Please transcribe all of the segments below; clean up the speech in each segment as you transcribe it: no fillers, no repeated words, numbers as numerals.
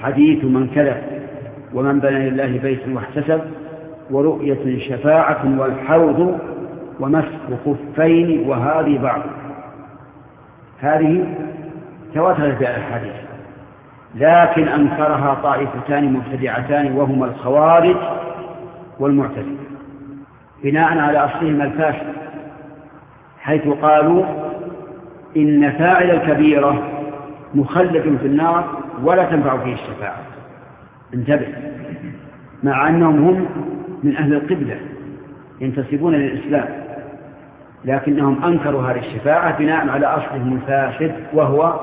حديث من كذب ومن بنى لله بيتا واحتسب ورؤية شفاعة والحوض ومسح خفين وهذه بعض. هذه تواترت في الحديث، لكن أنكرها طائفتان مبتدعتان وهما الخوارج والمعتزلة بناء على أصلهم الفاسد، حيث قالوا إن فاعل الكبيرة مخلد في النار ولا تنفع فيه الشفاعة. انتبه، مع أنهم هم من أهل القبلة ينتسبون للإسلام، لكنهم أنكروا هذه الشفاعة بناء على أصلهم الفاسد، وهو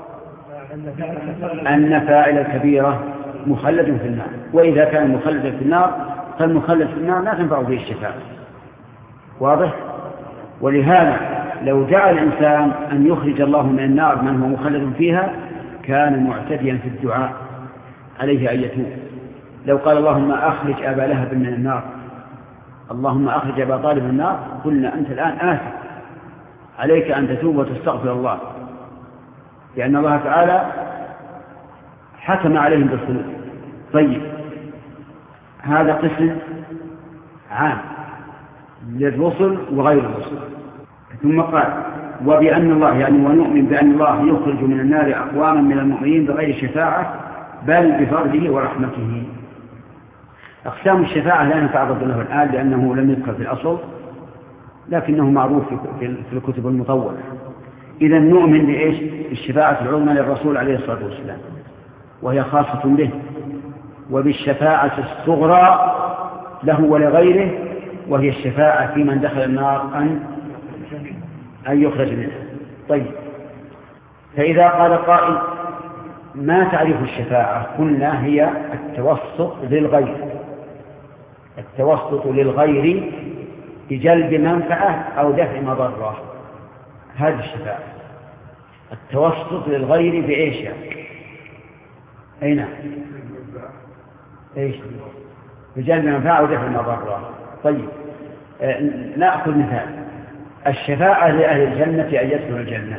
أن فاعل الكبيرة مخلد في النار، وإذا كان مخلدا في النار فالمخلد في النار لا تنفع فيه الشفاعة. واضح؟ ولهذا لو جعل الإنسان أن يخرج الله من النار من هو مخلد فيها كان معتديا في الدعاء، عليه أن يتوب. لو قال اللهم أخرج أبا لهب من النار، اللهم أخرج أبا طالب من النار، قلنا أنت الآن آثم، عليك أن تتوب وتستغفر الله، لأن الله تعالى حكم عليهم بالخلود. طيب، هذا قسم عام للرسل وغير الرسل. ثم قال وبأن الله، يعني ونؤمن بأن الله يخرج من النار أقواما من المؤمنين بغير شفاعة بل بفضله ورحمته. أقسام الشفاعة لا نتعرض له الآن لأنه لم يذكر في الأصل، لكنه معروف في الكتب المطولة. إذا نؤمن بإيش؟ بالشفاعة العظمى للرسول عليه الصلاة والسلام، وهي خاصة به، وبالشفاعة الصغرى له ولغيره، وهي الشفاعة في من دخل النار أن يخرج منها. طيب، فإذا قال قائل ما تعريف الشفاعة؟ قلنا هي التوسط للغير، التوسط للغير بجلب منفعة أو دفع مضرة. هذه الشفاعة، التوسط للغير بإيش يعني؟ أين؟ إيش؟ بجلب منفعة أو دفع مضرة. طيب، نأخذ مثال. الشفاعة لأهل الجنة أن يدخلوا الجنة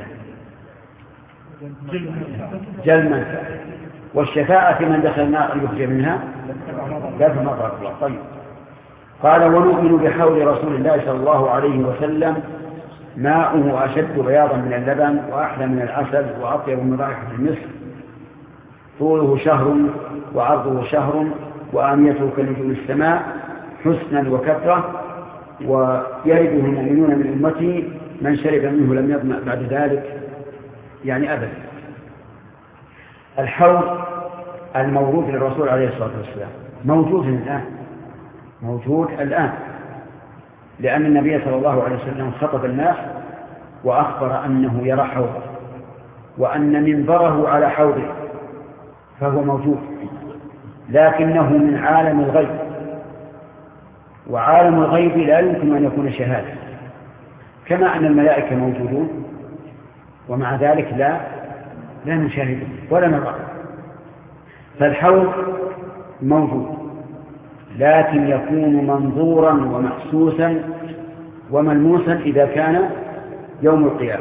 جلب منفعة، والشفاعة في من دخل النار أن يخرج منها دفع مضرة. طيب، قال ونؤمن بحول رسول الله صلى الله عليه وسلم ماؤه أشد بياضا من اللبن وأحلى من العسل وأطيب من رائحة المسك، طوله شهر وعرضه شهر وآنيته كنجوم السماء حسنا وكثرة، ويرده المؤمنون من أمتي من شرب منه لم يظمأ بعد ذلك، يعني أبدا. الحوض الموجود للرسول عليه الصلاة والسلام موجود الآن، لأن النبي صلى الله عليه وسلم خطب الناس وأخبر أنه يرى حوضه وأن منبره على حوضه، فهو موجود، لكنه من عالم الغيب، وعالم الغيب لا يمكن أن يكون شهادة، كما أن الملائكة موجودون ومع ذلك لا نشاهده ولا نراه. فالحوض موجود، لكن يكون منظورا ومحسوسا وملموسا إذا كان يوم القيامة.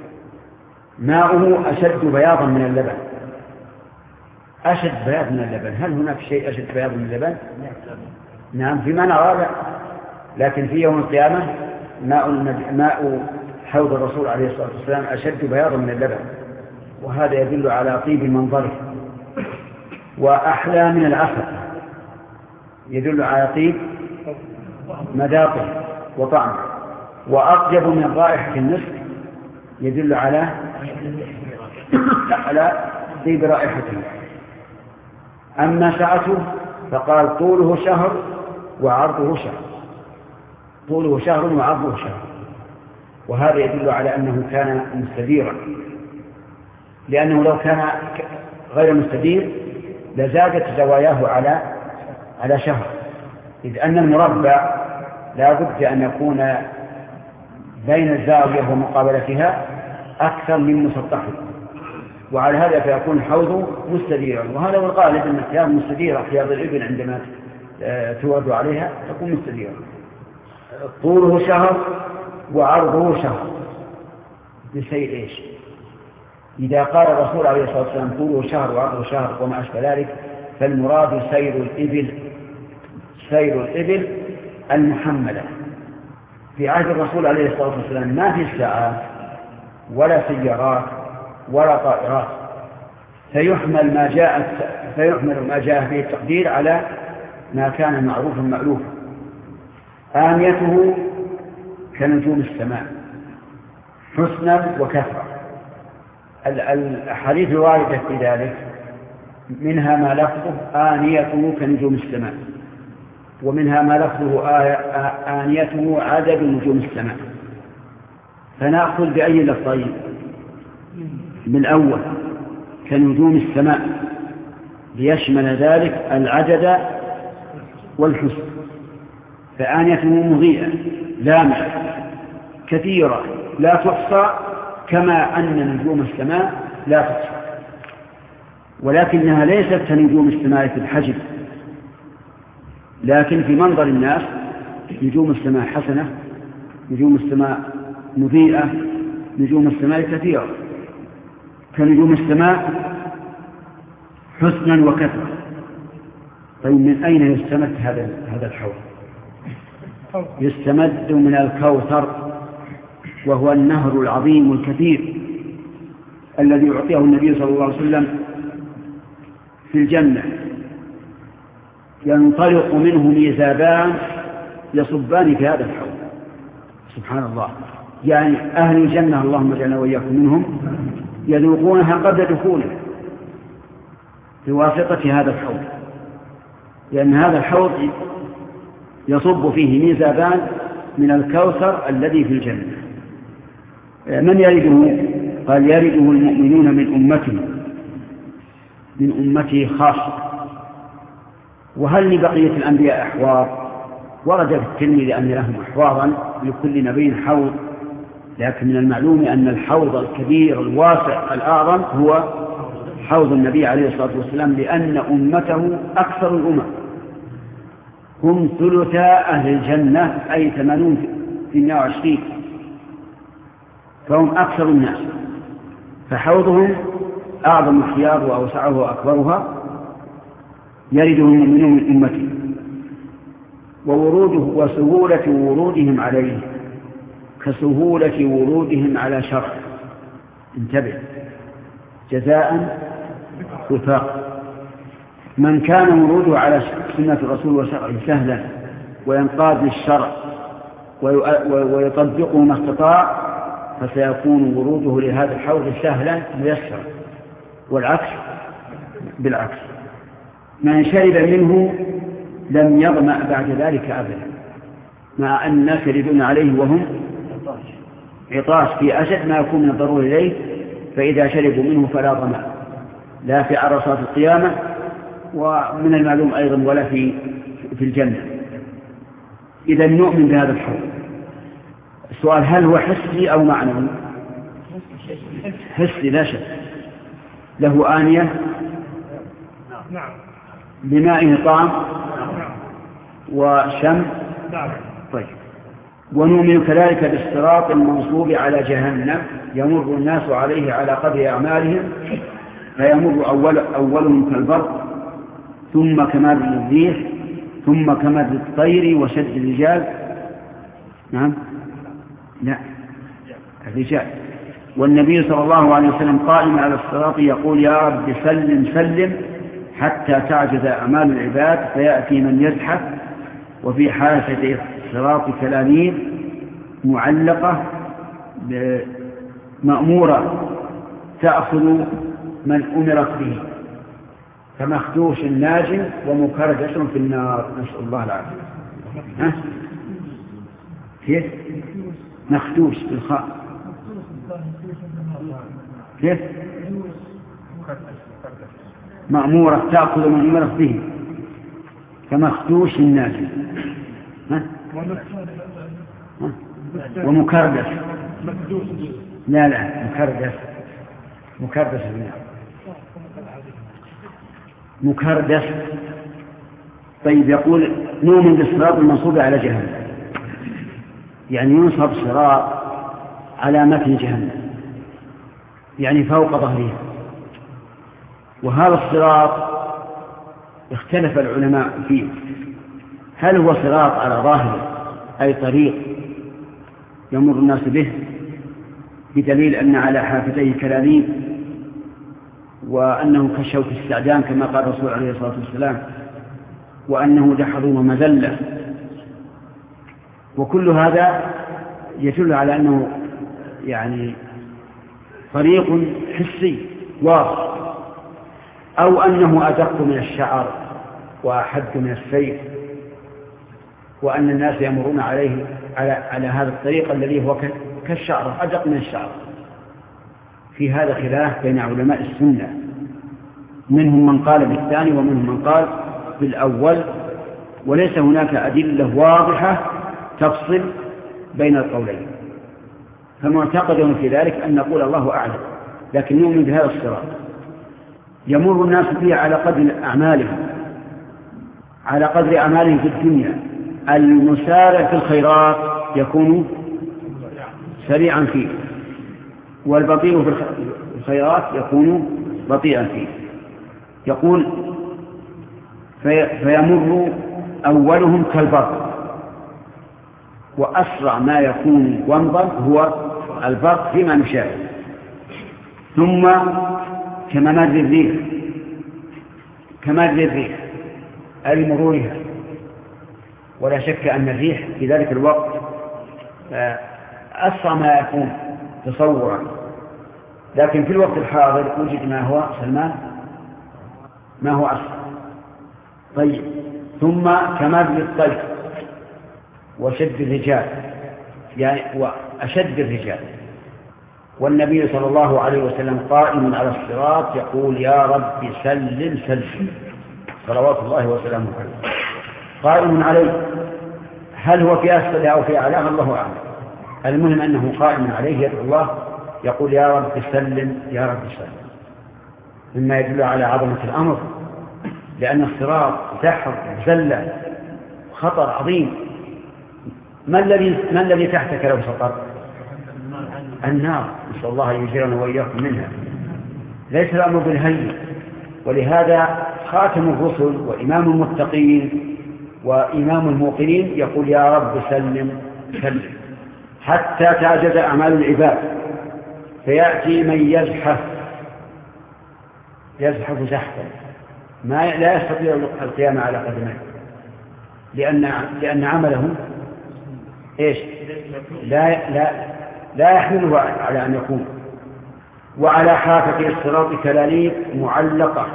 ماؤه أشد بياضا من اللبن. أشد بياض من اللبن، هل هناك شيء أشد بياض من اللبن؟ نعم، فيما نرى، لكن في يوم القيامة ماء حوض الرسول عليه الصلاة والسلام أشد بياضا من اللبن، وهذا يدل على طيب منظره، وأحلى من العسل يدل على طيب مذاقه وطعمه، وأطيب من رائحة المسك يدل على طيب رائحته. أما سعته فقال طوله شهر وعرضه شهر، طوله شهر وعرضه شهر، وهذا يدل على أنه كان مستديرا، لأنه لو كان غير مستدير لزادت زواياه على شهر، إذ أن المربع لا بد أن يكون بين الزاوية ومقابلتها أكثر من مسطحه، وعلى هذا فيكون الحوض مستديرا، وهذا هو الغالب أن الثياب مستديرة، ثياب الإبل عندما تورد عليها تكون مستديرة. طوله شهر وعرضه شهر، بشيء إيش؟ إذا قال الرسول عليه الصلاة والسلام طوله شهر وعرضه شهر وما أشبه ذلك، فالمراد سير الإبل المحملة. في عهد الرسول عليه الصلاة والسلام ما في ساعات ولا سيارات ولا طائرات، فيحمل ما جاء به التقدير على ما كان معروفا مألوفا. آنيته كنجوم السماء حسنا وكثرة. الأحاديث الواردة في ذلك منها ما لفظه آنيته كنجوم السماء، ومنها ما لفظه آنيته عدد نجوم السماء. فنأخذ بأي لفظين؟ بالأول كنجوم السماء ليشمل ذلك العدد والحسن، فآنيته مضيئة لامعة كثيرة لا تحصى، كما أن نجوم السماء لا تحصى، ولكنها ليست كنجوم السماء في الحجم، لكن في منظر الناس نجوم السماء حسنة، نجوم السماء مضيئة، نجوم السماء كثيرة، كنجوم السماء حسنا وكثرة. طيب من أين يستمد هذا الحوض؟ يستمد من الكوثر، وهو النهر العظيم الكثير الذي يعطيه النبي صلى الله عليه وسلم في الجنة، ينطلق منه ميزابان يصبان في هذا الحوض. سبحان الله، يعني أهل الجنة اللهم اجعلنا وإياكم منهم يذوقونها قبل دخوله بواسطة هذا الحوض، لأن هذا الحوض يصب فيه ميزابان من الكوثر الذي في الجنة. من يرده؟ قال يرده المؤمنون من أمته خاصة. وهل لبقية الأنبياء أحواض؟ ورد في الترمذي أن لهم أحواضا لكل نبي حوض، لكن من المعلوم أن الحوض الكبير الواسع الأعظم هو حوض النبي عليه الصلاة والسلام، لأن أمته أكثر الأمم، هم ثلثا أهل الجنة، أي 80 فهم أكثر الناس، فحوضهم أعظم الخيار وأوسعه وأكبرها، يردهم المؤمنون من أمته. وسهولة ورودهم عليه كسهولة ورودهم على شرع. انتبه، جزاء وفاق. من كان وروده على سنة الرسول وشرعه سهلا وينقاد للشرع ويطبقه ما استطاع، فسيكون وروده لهذا الحوض سهلا ميسرا، والعكس بالعكس. من شرب منه لم يظمأ بعد ذلك أبدا، مع أن الناس يردون عليه وهم عطاش في أشد ما يكون من الضروري إليه، فإذا شربوا منه فلا ظمأ، لا في عرصات القيامة ومن المعلوم أيضا ولا في الجنة. إذا نؤمن بهذا الحوض. السؤال: هل هو حسي أو معنوي؟ حسي لا شك. له آنية بماء طعم وشم. طيب. ونؤمن كذلك بالصراط المنصوب على جهنم، يمر الناس عليه على قدر أعمالهم، فيمر أولهم كالبرق، ثم كمال الريح، ثم كمال الطير وشد الرجال. نعم، لا، الرجال. والنبي صلى الله عليه وسلم قائم على الصراط يقول: يا رب سلم سلم حتى تعجز أعمال العباد فيأتي من يزحف، وفي حافة الصراط كلاليب معلقة مأمورة تأخذ من أمرت به، كمخدوش ناج ومكردس في النار، نسأل الله العافية. كيف؟ مخدوش بالخاء. كيف؟ مأمورة تأخذ من أمرت به كمخدوش الناج ومكردس. لا مكردس مكردس. طيب، يقول: نؤمن بالصراط المنصوب على جهنم، يعني ينصب صراط على متن جهنم، يعني فوق ظهرها. وهذا الصراط اختلف العلماء فيه، هل هو صراط على ظاهره أي طريق يمر الناس به، بدليل أن على حافتيه كلاليب وأنه كالشوك السعدان كما قال الرسول عليه الصلاة والسلام، وأنه دحض ومذلة، وكل هذا يدل على أنه يعني طريق حسي واضح، أو أنه أدق من الشعر وأحد من السيف، وأن الناس يمرون عليه على هذا الطريق الذي هو كالشعر أدق من الشعر. في هذا خلاف بين علماء السنة، منهم من قال بالثاني ومنهم من قال بالأول، وليس هناك أدلة واضحة تفصل بين القولين، فمعتقد في ذلك أن نقول الله أعلم، لكن نؤمن بهذا الصراط يمر الناس فيه على قدر أعمالهم في الدنيا. المسارع في الخيرات يكون سريعا فيه، والبطيء في الخيرات يكون بطيئا فيه. يقول فيمر أولهم كالبرق، وأسرع ما يكون ومضا هو البرق فيما نشاهد، ثم كممر الريح أي مرورها، ولا شك أن الريح في ذلك الوقت أسرع ما يكون تصورا، لكن في الوقت الحاضر وجد ما هو سلمان ما هو أسرع. طيب، ثم كمر الطيف وشد الرجال، يعني وأشد الرجال، والنبي صلى الله عليه وسلم قائم على الصراط يقول يا رب سلم سلم، صلوات الله وسلامه عليه، قائم عليه. هل هو في أسفل أو في أعلاه الله أعلم، المهم أنه قائم عليه يدعو الله يقول يا رب سلم يا رب سلم، مما يدل على عظمة الأمر، لأن الصراط زحر زلة خطر عظيم. ما الذي تحتك لو سقط؟ النار، نسأل الله أن يجيرنا وإياكم منها. ليس الأمر بالهين، ولهذا خاتم الرسل وإمام المتقين وإمام الموقنين يقول يا رب سلم سلم، حتى تعجز أعمال العباد فيأتي من يزحف زحفا لا يستطيع القيام على قدميه، لأن عمله إيش؟ لا يحمله على أن يكون. وعلى حافة الصراط كلاليب معلقة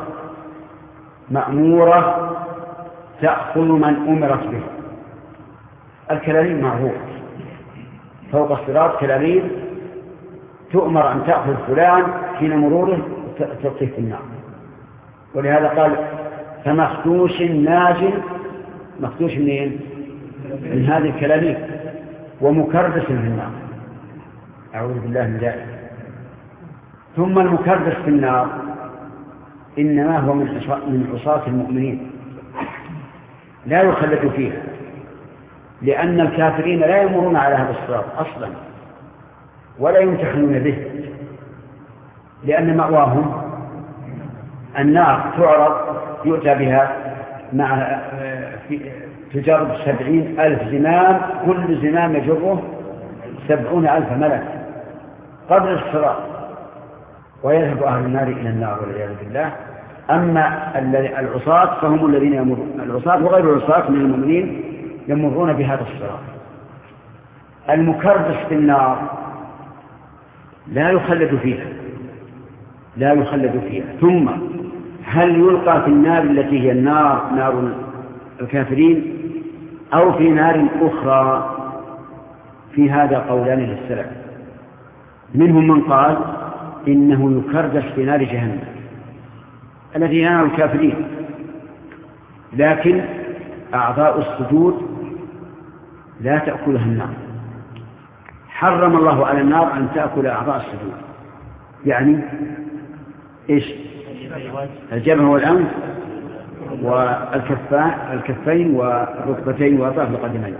مأمورة تأخذ من أمرت به. الكلاليب معروف، فوق الصراط كلاليب تؤمر أن تأخذ فلان حين مروره تلقيه في النار. ولهذا قال فمخدوش ناجٍ، مخدوش منين؟ من هذه الكلاليب، ومكردس في النار، أعوذ بالله من ذلك. ثم المكردس في النار إنما هو من عصاة المؤمنين، لا يخلد فيها، لأن الكافرين لا يمرون على هذا الصراط أصلا ولا يمتحنون به، لأن مأواهم النار تعرض يؤتى بها مع تجرب 70,000 زمام، كل زمام يجره 70,000 ملك قبل الصراط، ويذهب أهل النار إلى النار والعياذ بالله. أما العصاة فهم الذين يمرون، العصاة وغير العصاة من المؤمنين يمرون بهذا الصراط. المكردس في النار لا يخلد فيها. ثم هل يلقى في النار التي هي نار الكافرين أو في نار أخرى؟ في هذا قولان للسلف، منهم من قال إنه يكردس في نار جهنم التي هي نار الكافرين، لكن أعضاء السجود لا تأكلها النار، حرم الله على النار أن تأكل أعضاء السجود، يعني إيش؟ الجبهة والأنف والكفين والركبتين وأطراف القدمين.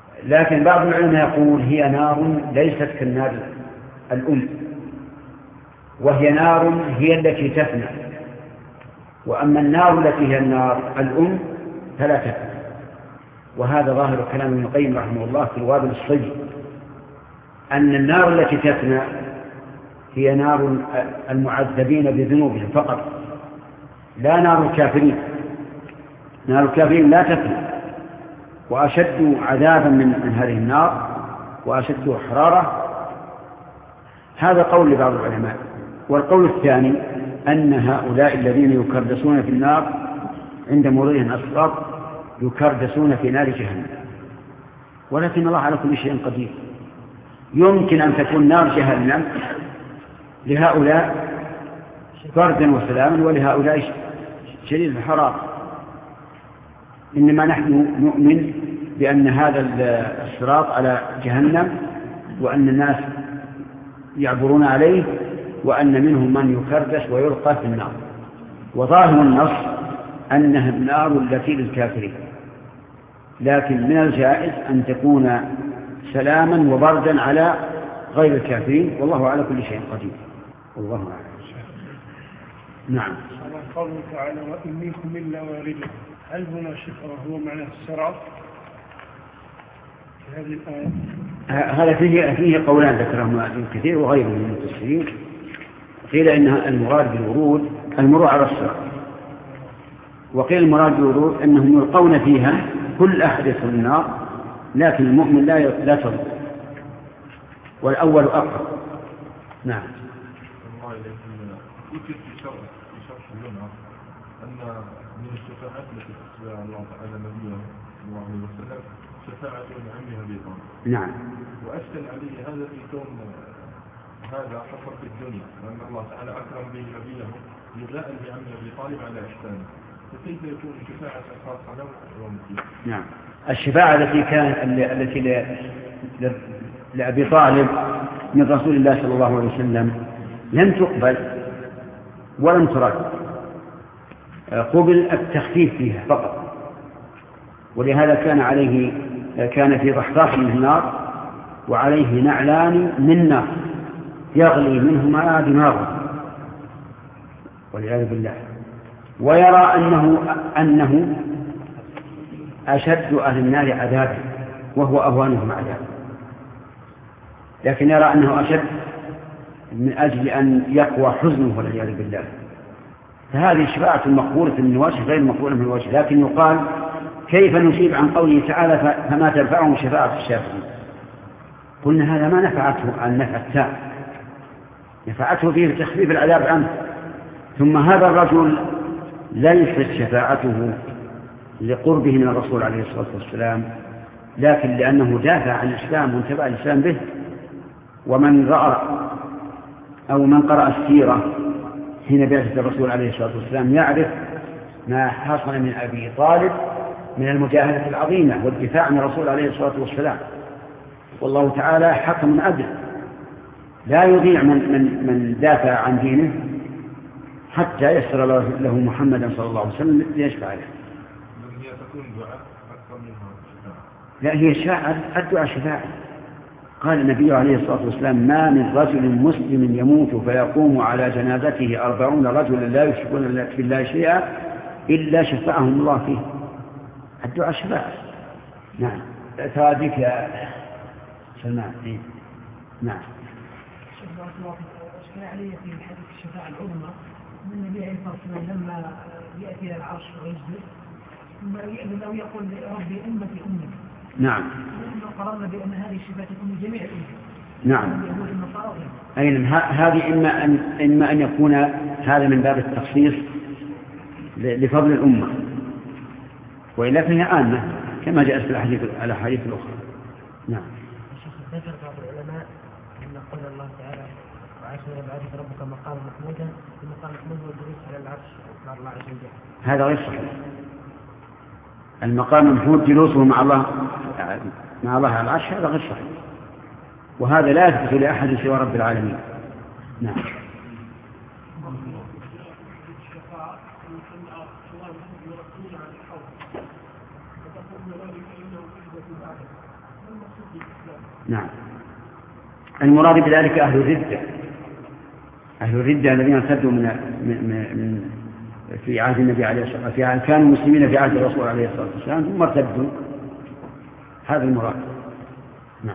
لكن بعض العلماء يقول هي نار ليست كالنار الأم، وهي نار هي التي تفنى. وأما النار التي هي النار الأم فلا تفنى. وهذا ظاهر كلام ابن القيم رحمه الله في الوابل الصيب، أن النار التي تفنى هي نار المعذبين بذنوبهم فقط، لا نار الكافرين. نار الكافرين لا تفنى، وأشد عذابا من هذه النار وأشد حرارة. هذا قول لبعض العلماء. والقول الثاني أن هؤلاء الذين يكردسون في النار عند مرورهم الصراط يكردسون في نار جهنم، ولكن الله على كل شيء قدير. يمكن أن تكون نار جهنم لهؤلاء بردا وسلاما ولهؤلاء شديد الحرارة. إنما نحن نؤمن بأن هذا الصراط على جهنم، وأن الناس يعبرون عليه، وأن منهم من يكردس ويلقى في النار. وظاهر النص أنها النار التي للكافرين، لكن من الجائز أن تكون سلاما وبردا على غير الكافرين، والله على كل شيء قدير. والله أعلم. نعم. قوله تعالى وإن منكم إلا واردها، هل هنا شفرة هو معنى الصراط في هذه الآية؟ هذا فيه قولان ذكرهما ابن كثير وغيره من المفسرين. قيل إنها المراد بالورود المرور على الصراط، وقيل المراد بالورود أنهم يلقون فيها كل أحد يدخل النار، لكن المؤمن لا تضر، والأول أقرب. نعم. أن من الشفاعات التي تتبع الله تعالى نبيه صلى الله عليه وسلم شفاعة عمه أبي طالب. نعم. وأشكل عليه هذا في كون هذا حصل في الدنيا، وأن الله تعالى أكرم به نبيه جزاء لعم أبي طالب على إحسانه، فكيف يكون شفاعة خاصة له يوم الدين؟ نعم. الشفاعة التي لأبي طالب من رسول الله صلى الله عليه وسلم لم تقبل ولم ترد، قبل التخفيف فيها فقط. ولهذا كان في ضحضاح من النار وعليه نعلان من نار يغلي منهما دماغه والعياذ بالله، ويرى أنه أشد أهل النار عذابا وهو أهوانهم عذابا، لكن يرى أنه أشد من أجل أن يقوى حزنه والعياذ بالله. فهذه شفاعة مقبولة من وجه غير مقبولة من وجه. لكن يقال كيف نجيب عن قوله تعالى فما تنفعهم شفاعة الشافعين؟ قلنا هذا ما نفعته النفع التام، نفعته فيه تخفيف العذاب عنه. ثم هذا الرجل ليست شفاعته لقربه من الرسول عليه الصلاة والسلام، لكن لأنه دافع عن الإسلام وانتبع الإسلام به. ومن رأى أو من قرأ السيرة حين بعثة الرسول عليه الصلاة والسلام يعرف ما حصل من أبي طالب من المجاهدة العظيمة والدفاع عن الرسول عليه الصلاة والسلام. والله تعالى حكم عدل لا يضيع من دافع عن دينه حتى يسر له محمدا صلى الله عليه وسلم ليشفع له. هي تكون دعاء أكثر منها شفاعة. لا، هي الدعاء شفاعة. قال النبي عليه الصلاة والسلام ما من رجل مسلم يموت فيقوم على جنازته 40 رجلا لا يشركون بالله شيئا إلا شفعهم الله فيه. الدعاء شفاعة. نعم. ثوابك يا سلمان. نعم. أشكال علي في حديث الشفاعة العظمى من النبي عليه الصلاة والسلام لما يأتي إلى العرش ويجلس ثم يأذن أو يقول ربي أمتي أمتي. نعم. قررنا بأن هذه الشفاعة تكون لجميع الأمة. نعم. أي نعم. هذه إما أن يكون هذا من باب التخصيص لفضل الأمة، وإلا فهي عامة كما جاءت في الأحاديث الأخرى. نعم. ذكر بعض العلماء أن قول الله تعالى وعاشر بعث ربك مقام محمودا، المقام محمود والجلوس على العرش مع الله عز وجل. هذا غير صحيح. المقام محمود جلوسه مع الله على العرش هذا غير صحيح، وهذا لا يثبت لأحد سوى رب العالمين. نعم. نعم. المراد بذلك أهل الردة أهل الردة الذين ارتدوا من في عهد النبي عليه الصلاة والسلام كانوا مسلمين في عهد الرسول عليه الصلاة والسلام ثم ارتدوا، هذا المراد. نعم.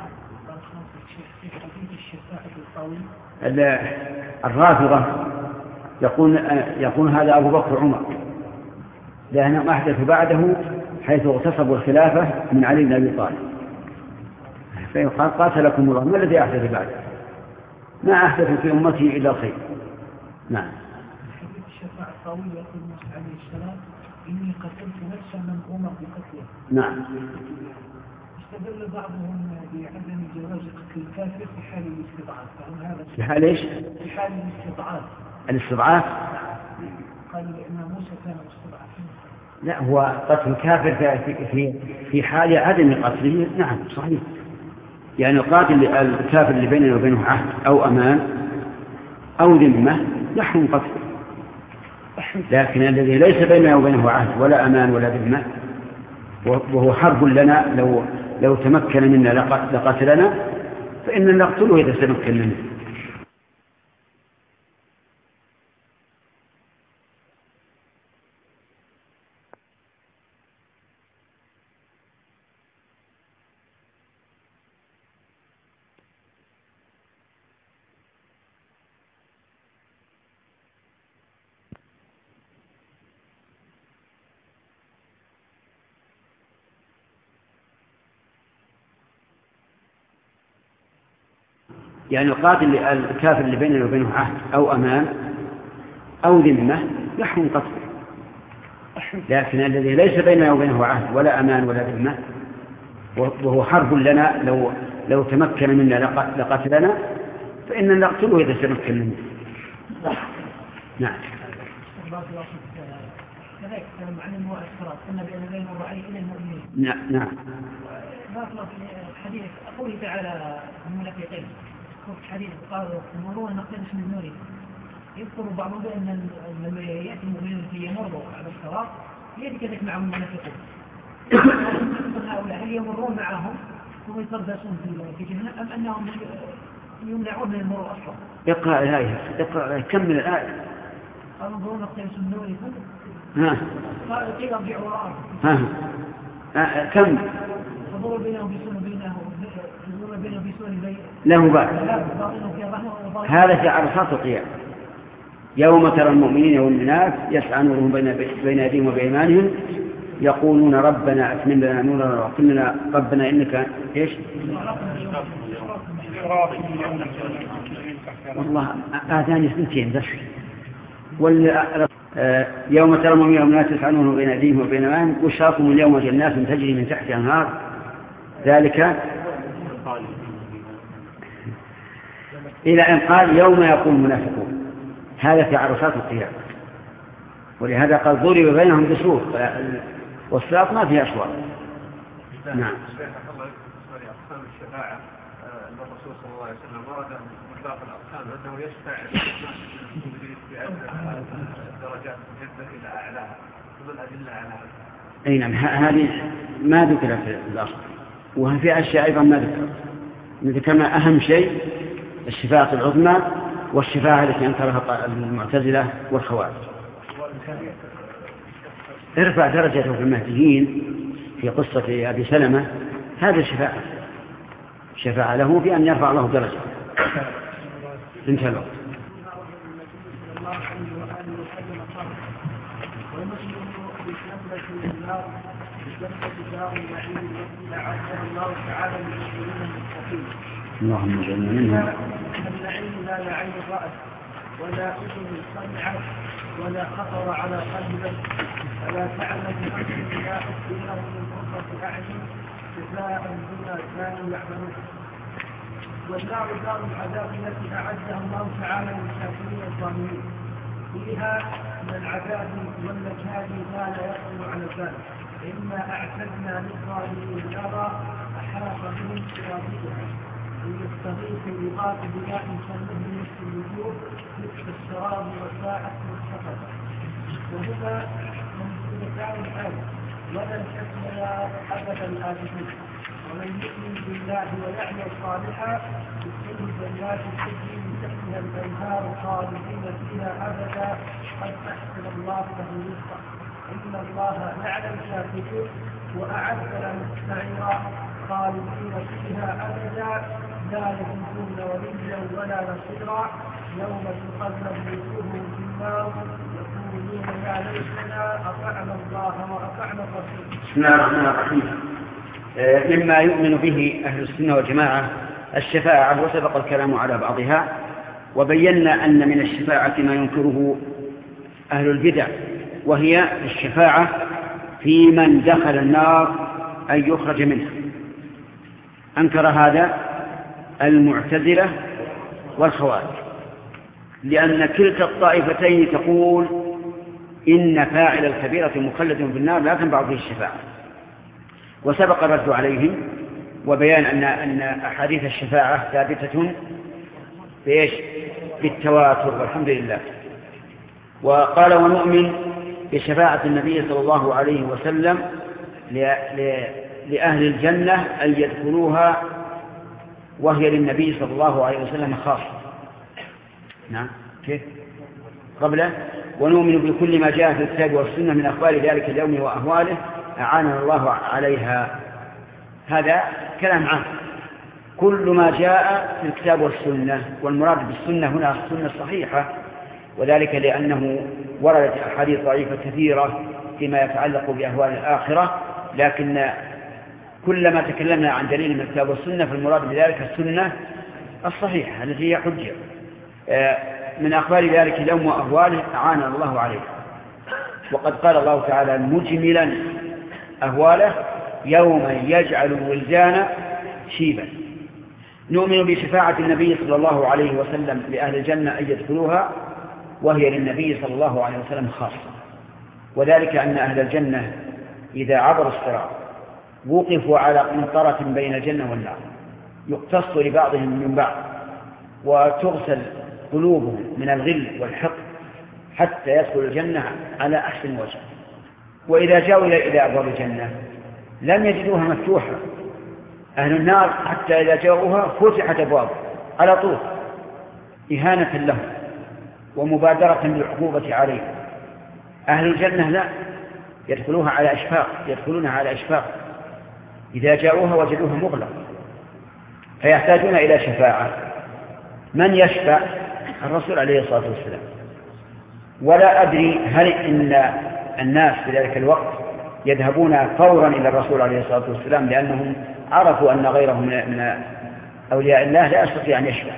الرافضة يقول هذا أبو بكر وعمر، لأنهم أحدثوا بعده حيث اغتصبوا الخلافة من علي بن أبي طالب، فيقال قاتلكم الله، ما الذي أحدث بعده؟ ما أحدث في أمته إلا الخير. نعم. حديث الشفاعة الطويل يقول موسى عليه السلام إني قتلت نفسا من أمر بقتله. نعم. استدل بعضهم بعدم جواز قتل الكافر في حال الاستضعاف، فهل هذا في حال ايش؟ في حال الاستضعاف. الاستضعاف؟ قالوا لأن موسى كان مستضعفا. لا، هو قتل الكافر في حال عدم قتله. نعم صحيح، يعني قاتل الكافر اللي بيننا وبينه عهد أو أمان أو ذمة يحرم قتله، لكن الذي ليس بيننا وبينه عهد ولا أمان ولا ذمة وهو حرب لنا، لو تمكن منا لقتلنا، فإننا نقتله إذا تمكن منه. يعني القاتل الكافر اللي بيننا وبينه عهد أو أمان أو ذمة يحرم قتله، لكن الذي ليس بيننا وبينه عهد ولا أمان ولا ذمة وهو حرب لنا، لو تمكن منا لقتلنا، فإننا نقتله إذا تمكن منه. نعم. كذلك معنى المؤثرات أن بأن لا يمر عليه إلى المؤمنين. نعم. بارك الله في حديث قوله تعالى المنافقين في حديث قالوا مروا نقتبس من نورهم، يذكر بعضهم بأن لما يأتي المؤمنون في يمروا على الصراط يأتي كذلك معهم المنافقون. هؤلاء هل يمرون معهم ثم يتربصون في جهنم أم أنهم يمنعون من المرور أصلا؟ اقرأ الآية، اقرأ كمل الآية. قالوا مروا نقتبس من نورهم. قالوا قيل ارجعوا وراءهم. كم فضروا بينهم بسور له بعد. هذا في عرصات القيامة، يوم ترى المؤمنين والمؤمنات يسعى نورهم بين أيديهم وبأيمانهم يقولون ربنا أتمم لنا نورنا واغفر لنا ربنا إنك إيش؟ والله آذاني سنتين بس. يوم ترى المؤمنين والمؤمنات يسعى نورهم بين أيديهم وبين أيمانهم بشراكم اليوم جنات تجري من تحتها الأنهار ذلك إلى أن قال يوم يقول المنافقون. هذا في عرصات القيامة، ولهذا قال ضرب بينهم بسور، والصراط ما فيها أسوار. نعم. أقسام الشفاعة الرسول صلى الله عليه وسلم ورد من بعض الأقسام أنه يشفع في درجات جدا إلى أعلاها، ثم الأدلة على هذا. أي نعم، هذه ما ذكرت في الأصل، وفي أشياء أيضا ما ذكرت. ذكرنا أهم شيء الشفاعة العظمى والشفاعة التي أنكرها المعتزلة والخوارج. ارفع درجته في المهديين في قصة أبي سلمة، هذا شفاعة له في أن يرفع الله درجته. انتهى الوقت. اللهم اجعلنا منها. العلم لا يعين الرأس ولا أذن سمعت ولا خطر على قلب، فلا تعلم نفس ما أخبره من قرة أعين جزاء بما كانوا يعملون. والنار دار العذاب التي أعدها الله تعالى للكافرين الظالمين، فيها من العذاب والنكال ما لا يخطر على البال، إنا أعتدنا للظالمين نارا أحاط بهم سرادقها يستغيث بغاث بناء كالمهل مثل الوجوه مثل الشراب والساعة والسفر. وهما منزلتان الآية، ولن تسمع أبدا الآبدين. ومن يؤمن بالله ويعمل صالحا يدخله جنات تجري من تحتها الأنهار خالدين فيها أبدا قد أحسن الله له رزقا إن الله لعن الكافرين وأعد لهم سعيرا خالدين فيها أبدا لا يجدون وليا ولا نصيرا يوم تقلب وجوههم في النار يقولون يا ليتنا أطعنا الله وأطعنا الرسول. بسم الله الرحمن الرحيم. مما يؤمن به أهل السنة والجماعة الشفاعة، وسبق الكلام على بعضها، وبينا أن من الشفاعة ما ينكره أهل البدع، وهي الشفاعة في من دخل النار أن يخرج منها. أنكر هذا المعتزلة والخوارج، لأن كلتا الطائفتين تقول إن فاعل الكبيرة مخلد في النار لا تنفع فيه الشفاعة. وسبق الرد عليهم وبيان أن أحاديث الشفاعة ثابتة بإيش؟ بالتواتر والحمد لله. وقال ونؤمن بشفاعة النبي صلى الله عليه وسلم لأهل الجنة أن يدخلوها وهي للنبي صلى الله عليه وسلم خاصة. نعم كيف؟ قبله ونؤمن بكل ما جاء في الكتاب والسنة من أخبار ذلك اليوم وأهواله أعاننا الله عليها. هذا كلام عام، كل ما جاء في الكتاب والسنة، والمراد بالسنة هنا السنة الصحيحة، وذلك لأنه وردت أحاديث ضعيفة كثيرة فيما يتعلق بأهوال الآخرة، لكن كلما تكلمنا عن دليل من الكتاب والسنة فالمراد بذلك السنة الصحيحة التي هي حجة من أخبار ذلك اليوم وأهواله أعاننا الله عليه. وقد قال الله تعالى مجملا أهواله يوم يجعل الولدان شيبا. نؤمن بشفاعة النبي صلى الله عليه وسلم لأهل الجنة أن يدخلوها وهي للنبي صلى الله عليه وسلم خاصة، وذلك أن أهل الجنة إذا عبروا الصراط وقفوا على قنطرة بين الجنة والنار يقتص لبعضهم من بعض وتغسل قلوبهم من الغل والحقد حتى يدخل الجنة على أحسن وجه. وإذا جاءوا إلى أبواب الجنة لم يجدوها مفتوحة. أهل النار حتى إذا جاءوها فتحت أبواب على طول إهانة لهم ومبادرة بالعقوبة عليهم. أهل الجنة لا، يدخلونها على أشفاق. إذا جاءوها وجدوها مغلق، فيحتاجون إلى شفاعة. من يشفع؟ الرسول عليه الصلاة والسلام. ولا أدري هل إن الناس في ذلك الوقت يذهبون فورا إلى الرسول عليه الصلاة والسلام لأنهم عرفوا أن غيره من أولياء الله لا يستطيع أن يشفع،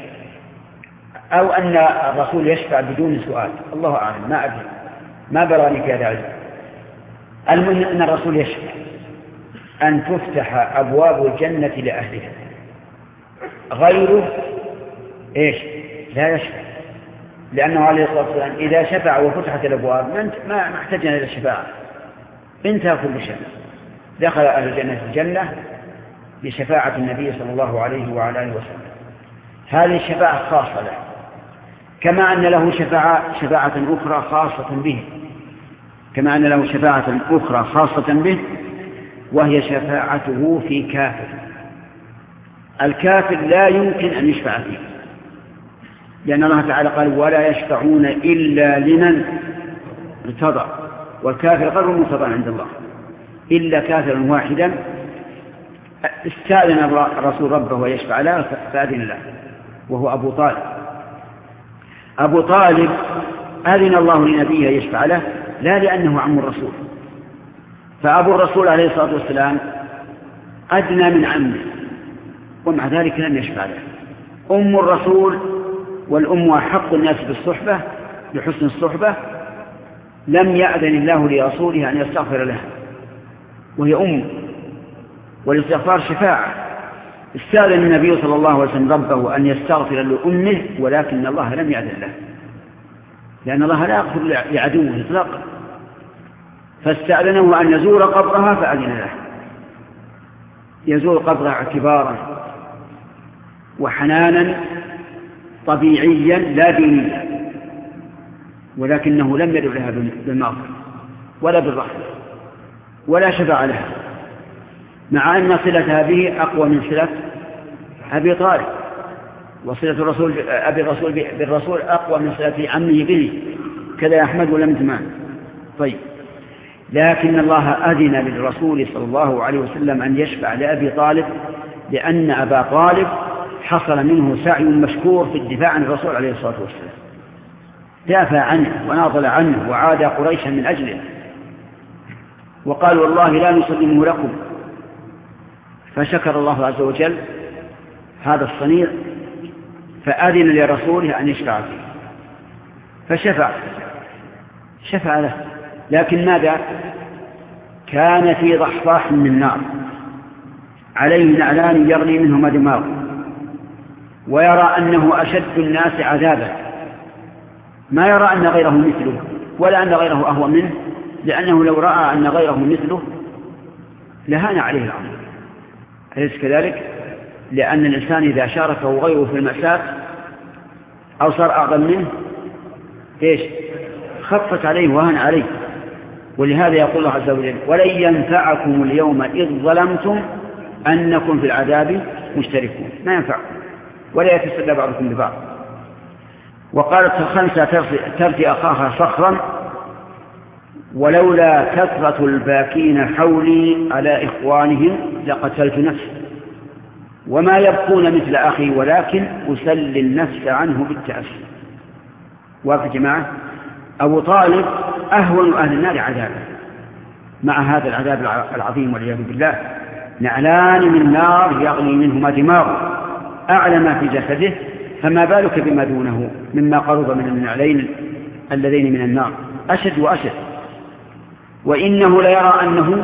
أو أن الرسول يشفع بدون سؤال، الله أعلم، ما أدري، ما براني في هذا العلم. المهم أن الرسول يشفع أن تفتح أبواب الجنة لأهلها، غيره إيش؟ لا يشفع، لأنه عليه الصلاة والسلام إذا شفع وفتحت الأبواب ما احتاجنا إلى الشفاعة، انتهى كل شيء. دخل أهل الجنة الجنة بشفاعة النبي صلى الله عليه وعلى آله وسلم. هذه الشفاعة خاصة له، كما أن له شفاعة أخرى خاصة به، وهي شفاعته في كافر. الكافر لا يمكن أن يشفع فيه، لأن الله تعالى قال ولا يشفعون إلا لمن ارتضى، والكافر غير مرتضى عند الله إلا كافرا واحدا استأذن الرسول ربه ويشفع له فأذن له، وهو أبو طالب. أبو طالب أذن الله لنبيه يشفع له لا لأنه عم الرسول، فأبو الرسول عليه الصلاة والسلام أدنى من عمه ومع ذلك لم يشفع له. أم الرسول، والأم أحق الناس بالصحبة لحسن الصحبة، لم يأذن الله لرسوله أن يستغفر لها وهي أم، والاستغفار شفاعة. استأذن النبي صلى الله عليه وسلم ربه أن يستغفر لأمه، ولكن الله لم يأذن له، لأن الله لا يغفر لعدوه إطلاقا، فاستأذنه أن يزور قبرها فأذن له. يزور قبرها اعتبارا وحنانا طبيعيا لا دينيا، ولكنه لم يدع لها بالمغفرة ولا بالرحمة، ولا شفاعة لها، مع أن صلتها به أقوى من صلة أبي طالب، وصلة الرسول بالرسول أقوى من صلة عمه به، كذا أحمد ولم تمان. طيب، لكن الله أذن للرسول صلى الله عليه وسلم أن يشفع لأبي طالب، لأن أبا طالب حصل منه سعي مشكور في الدفاع عن الرسول عليه الصلاة والسلام، دافع عنه وناضل عنه وعاد قريشا من أجله، وقال والله لا نسلمه لكم. فشكر الله عز وجل هذا الصنيع فأذن لرسوله أن يشفع فيه، فشفع له. لكن ماذا؟ كان في ضحضاح من نار، عليه نعلان يغلي منهما دماغه، ويرى أنه أشد الناس عذابا، ما يرى أن غيره مثله ولا أن غيره أهوى منه، لأنه لو رأى أن غيره مثله لهان عليه الأمر. أليس كذلك؟ لأن الإنسان إذا شاركه غيره في المأساة أو صار أعظم منه خفت عليه وهان عليه. ولهذا يقول الله عز وجل ولن ينفعكم اليوم إذ ظلمتم أنكم في العذاب مشتركون، ما ينفعكم ولا يتسلى بعضكم ببعض. وقالت الخمسة ترثي أخاها صخرا ولولا كثرة الباكين حولي على إخوانهم لقتلت نفسي وما يبقون مثل أخي ولكن أسلي النفس عنه بالتأسي. وفي جماعة أبو طالب أهون أهل النار عذابا مع هذا العذاب العظيم والعياذ بالله، نعلان من نار يغلي منهما دماغه أعلى ما في جسده، فما بالك بما دونه مما قرب من النعلين اللذين من النار أشد وأشد. وإنه ليرى أنه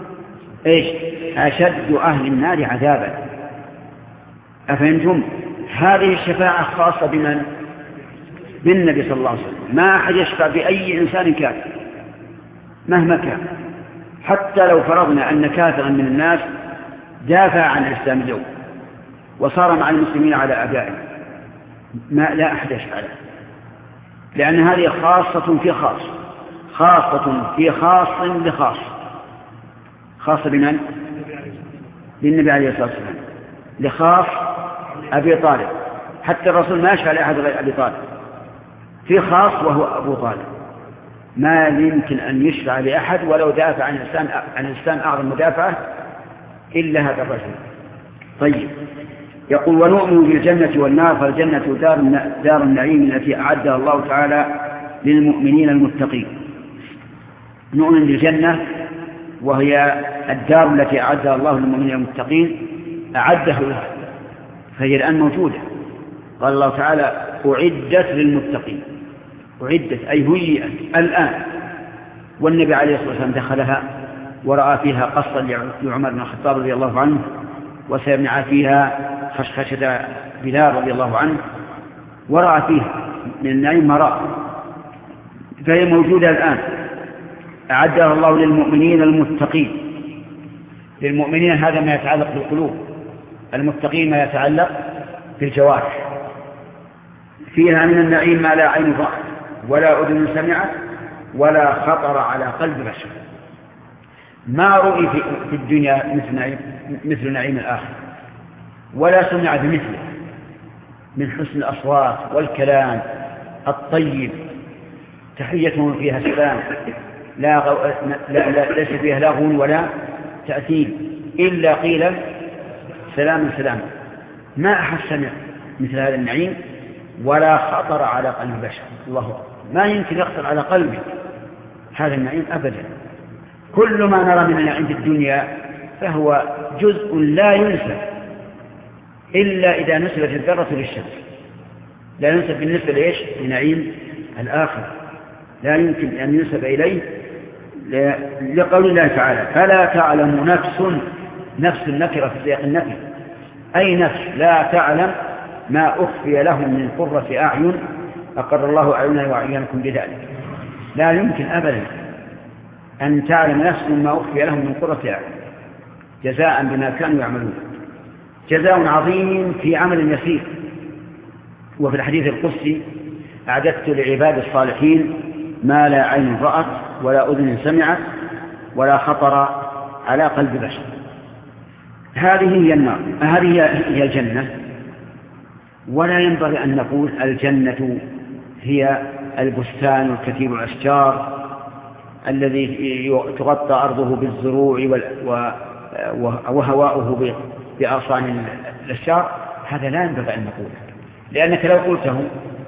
أشد أهل النار عذابا. أفهمتم؟ هذه الشفاعة خاصة بمن؟ بالنبي صلى الله عليه وسلم. ما أحد يشفع بأي إنسان كافر مهما كان، حتى لو فرضنا أن كافرا من الناس دافع عن الإسلام اليوم وصار مع المسلمين على أعدائه، لا أحد يشفع له، لأن هذه خاصة في خاص، خاصة في خاص لخاص. خاصة بمن؟ بالنبي عليه الصلاة والسلام، لخاص أبي طالب. حتى الرسول ما يشفع لأحد غير أبي طالب، في خاص وهو أبو طالب، ما يمكن أن يشفع لأحد ولو دافع عن الإنسان أعظم مدافعة إلا هذا الرجل. طيب، يقول ونؤمن بالجنة والنار، فالجنة دار النعيم التي أعدها الله تعالى للمؤمنين المتقين. نؤمن بالجنة وهي الدار التي أعدها الله للمؤمنين المتقين، أعدها لها فهي الآن موجودة. قال الله تعالى أعدت للمتقين، أعدت أي هيئت الآن. والنبي عليه الصلاة والسلام دخلها ورأى فيها قصا لعمر بن الخطاب رضي الله عنه، وسمع فيها خشخشة بلال رضي الله عنه، ورأى فيها من النعيم ما رأى، فهي موجودة الآن. أعدها الله للمؤمنين المتقين. للمؤمنين هذا ما يتعلق بالقلوب، المتقين ما يتعلق بالجوارح. فيها من النعيم ما لا عين رأت ولا أذن سمعت ولا خطر على قلب بشر. ما رؤي في الدنيا مثل نعيم الآخر، ولا سمع بمثله من حسن الأصوات والكلام الطيب، تحيتهم فيها سلام، ليس فيها لغو ولا تأثير، إلا قيل سلام سلام. ما أحد سمع مثل هذا النعيم ولا خطر على قلب بشر. الله أكبر، ما يمكن يخطر على قلبه هذا النعيم أبدا. كل ما نرى من النعيم في الدنيا فهو جزء لا ينسب إلا إذا نسبت الذرة للشمس، لا ينسب بالنسبة لإيش؟ لنعيم الآخر، لا يمكن أن ينسب إليه، لقول الله تعالى فلا تعلم نفس النكرة في سياق النفي، أي نفس لا تعلم ما أخفي لهم من قرة أعين أقر الله أعيننا وأعينكم بذلك. لا يمكن أبدا أن تعلم نفس ما أخفي لهم من قرة أعين جزاء بما كانوا يعملون. جزاء عظيم في عمل يسير. وفي الحديث القدسي أعددت لعباد الصالحين ما لا عين رأت ولا أذن سمعت ولا خطر على قلب بشر. هذه هي النار، هذه هي الجنة. ولا ينبغي أن نقول الجنة هي البستان الكثير الأشجار الذي تغطى أرضه بالزروع وهواؤه بأغصان الأشجار. هذا لا ينبغي أن نقوله، لأنك لو قلته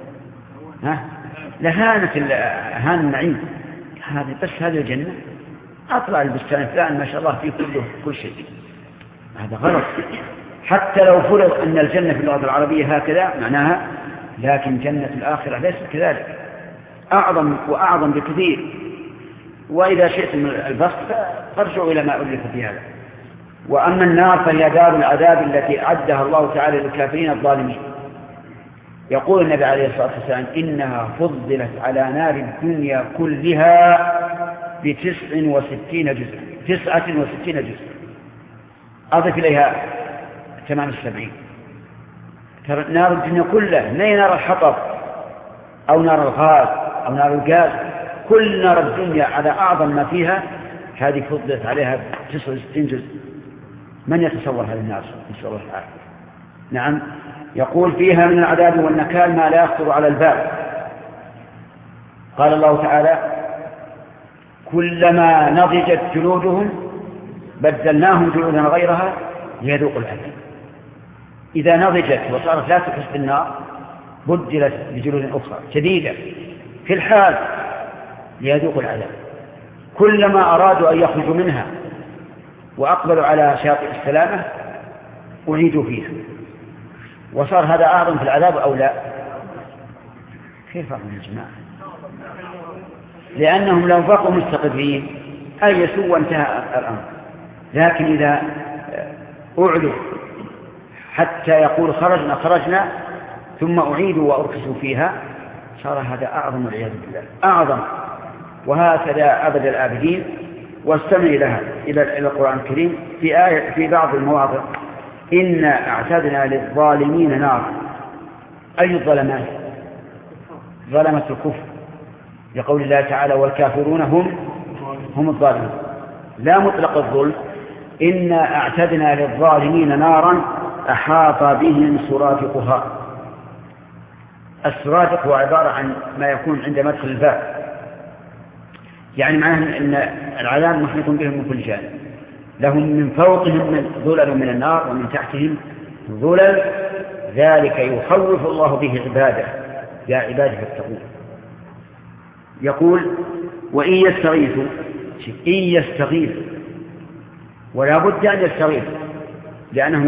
هان النعيم. بس هذه الجنة أطلع البستان فلان ما شاء الله فيه كل شيء. هذا غلط. حتى لو فرض أن الجنة في اللغة العربية هكذا معناها، لكن جنة الآخرة ليست كذلك، أعظم وأعظم بكثير. وإذا شئتم البسط فارجعوا إلى ما ألف في هذا. وأما النار فهي دار العذاب التي أعدها الله تعالى للكافرين الظالمين. يقول النبي عليه الصلاة والسلام إنها فضلت على نار الدنيا كلها ب69 جزء، 69 جزء، أضف إليها 78. نار الدنيا كلها، ما هي نار الحطب أو نار الغاز أو نار الغاز، كل نار الدنيا على أعظم ما فيها هذه فضلت عليها 69 جزء. من يتصور هذه النار؟ نسأل الله تعالى. نعم. يقول فيها من العذاب والنكال ما لا يخطر على البال. قال الله تعالى كلما نضجت جلودهم بدلناهم جلودا غيرها ليذوقوا العذاب. إذا نضجت وصارت لا تحس بالنار بدلت بجلود أخرى شديدة في الحال ليذوقوا العذاب. كلما أرادوا أن يخرجوا منها وأقبلوا على شاطئ السلامة أعيدوا فيها. وصار هذا أعظم في العذاب أو لا؟ كيف أعظم يا جماعة؟ لأنهم لو بقوا مستقرين أيسوا وانتهى الأمر. لكن إذا أعلوا حتى يقول خرجنا ثم أعيدوا وأركسوا فيها صار هذا أعظم والعياذ بالله، أعظم. وهكذا أبد الآبدين. واستمع لها إلى القرآن الكريم في بعض المواضع إنا أعتدنا للظالمين نارا. أي الظلمات؟ ظلمة الكفر، لقول الله تعالى والكافرون هم الظالمون، لا مطلق الظلم. إنا أعتدنا للظالمين نارا أحاط بهم سرادقها. السرادق هو عبارة عن ما يكون عند مدخل الباب، يعني معناه أن العذاب محيط بهم من كل جانب. لهم من فوقهم ظلل من النار ومن تحتهم ظلل، ذلك يخوف الله به عباده يا عباده فاتقون. يقول وإن يستغيثوا، إن يستغيثوا، ولا بد أن يستغيثوا لأنهم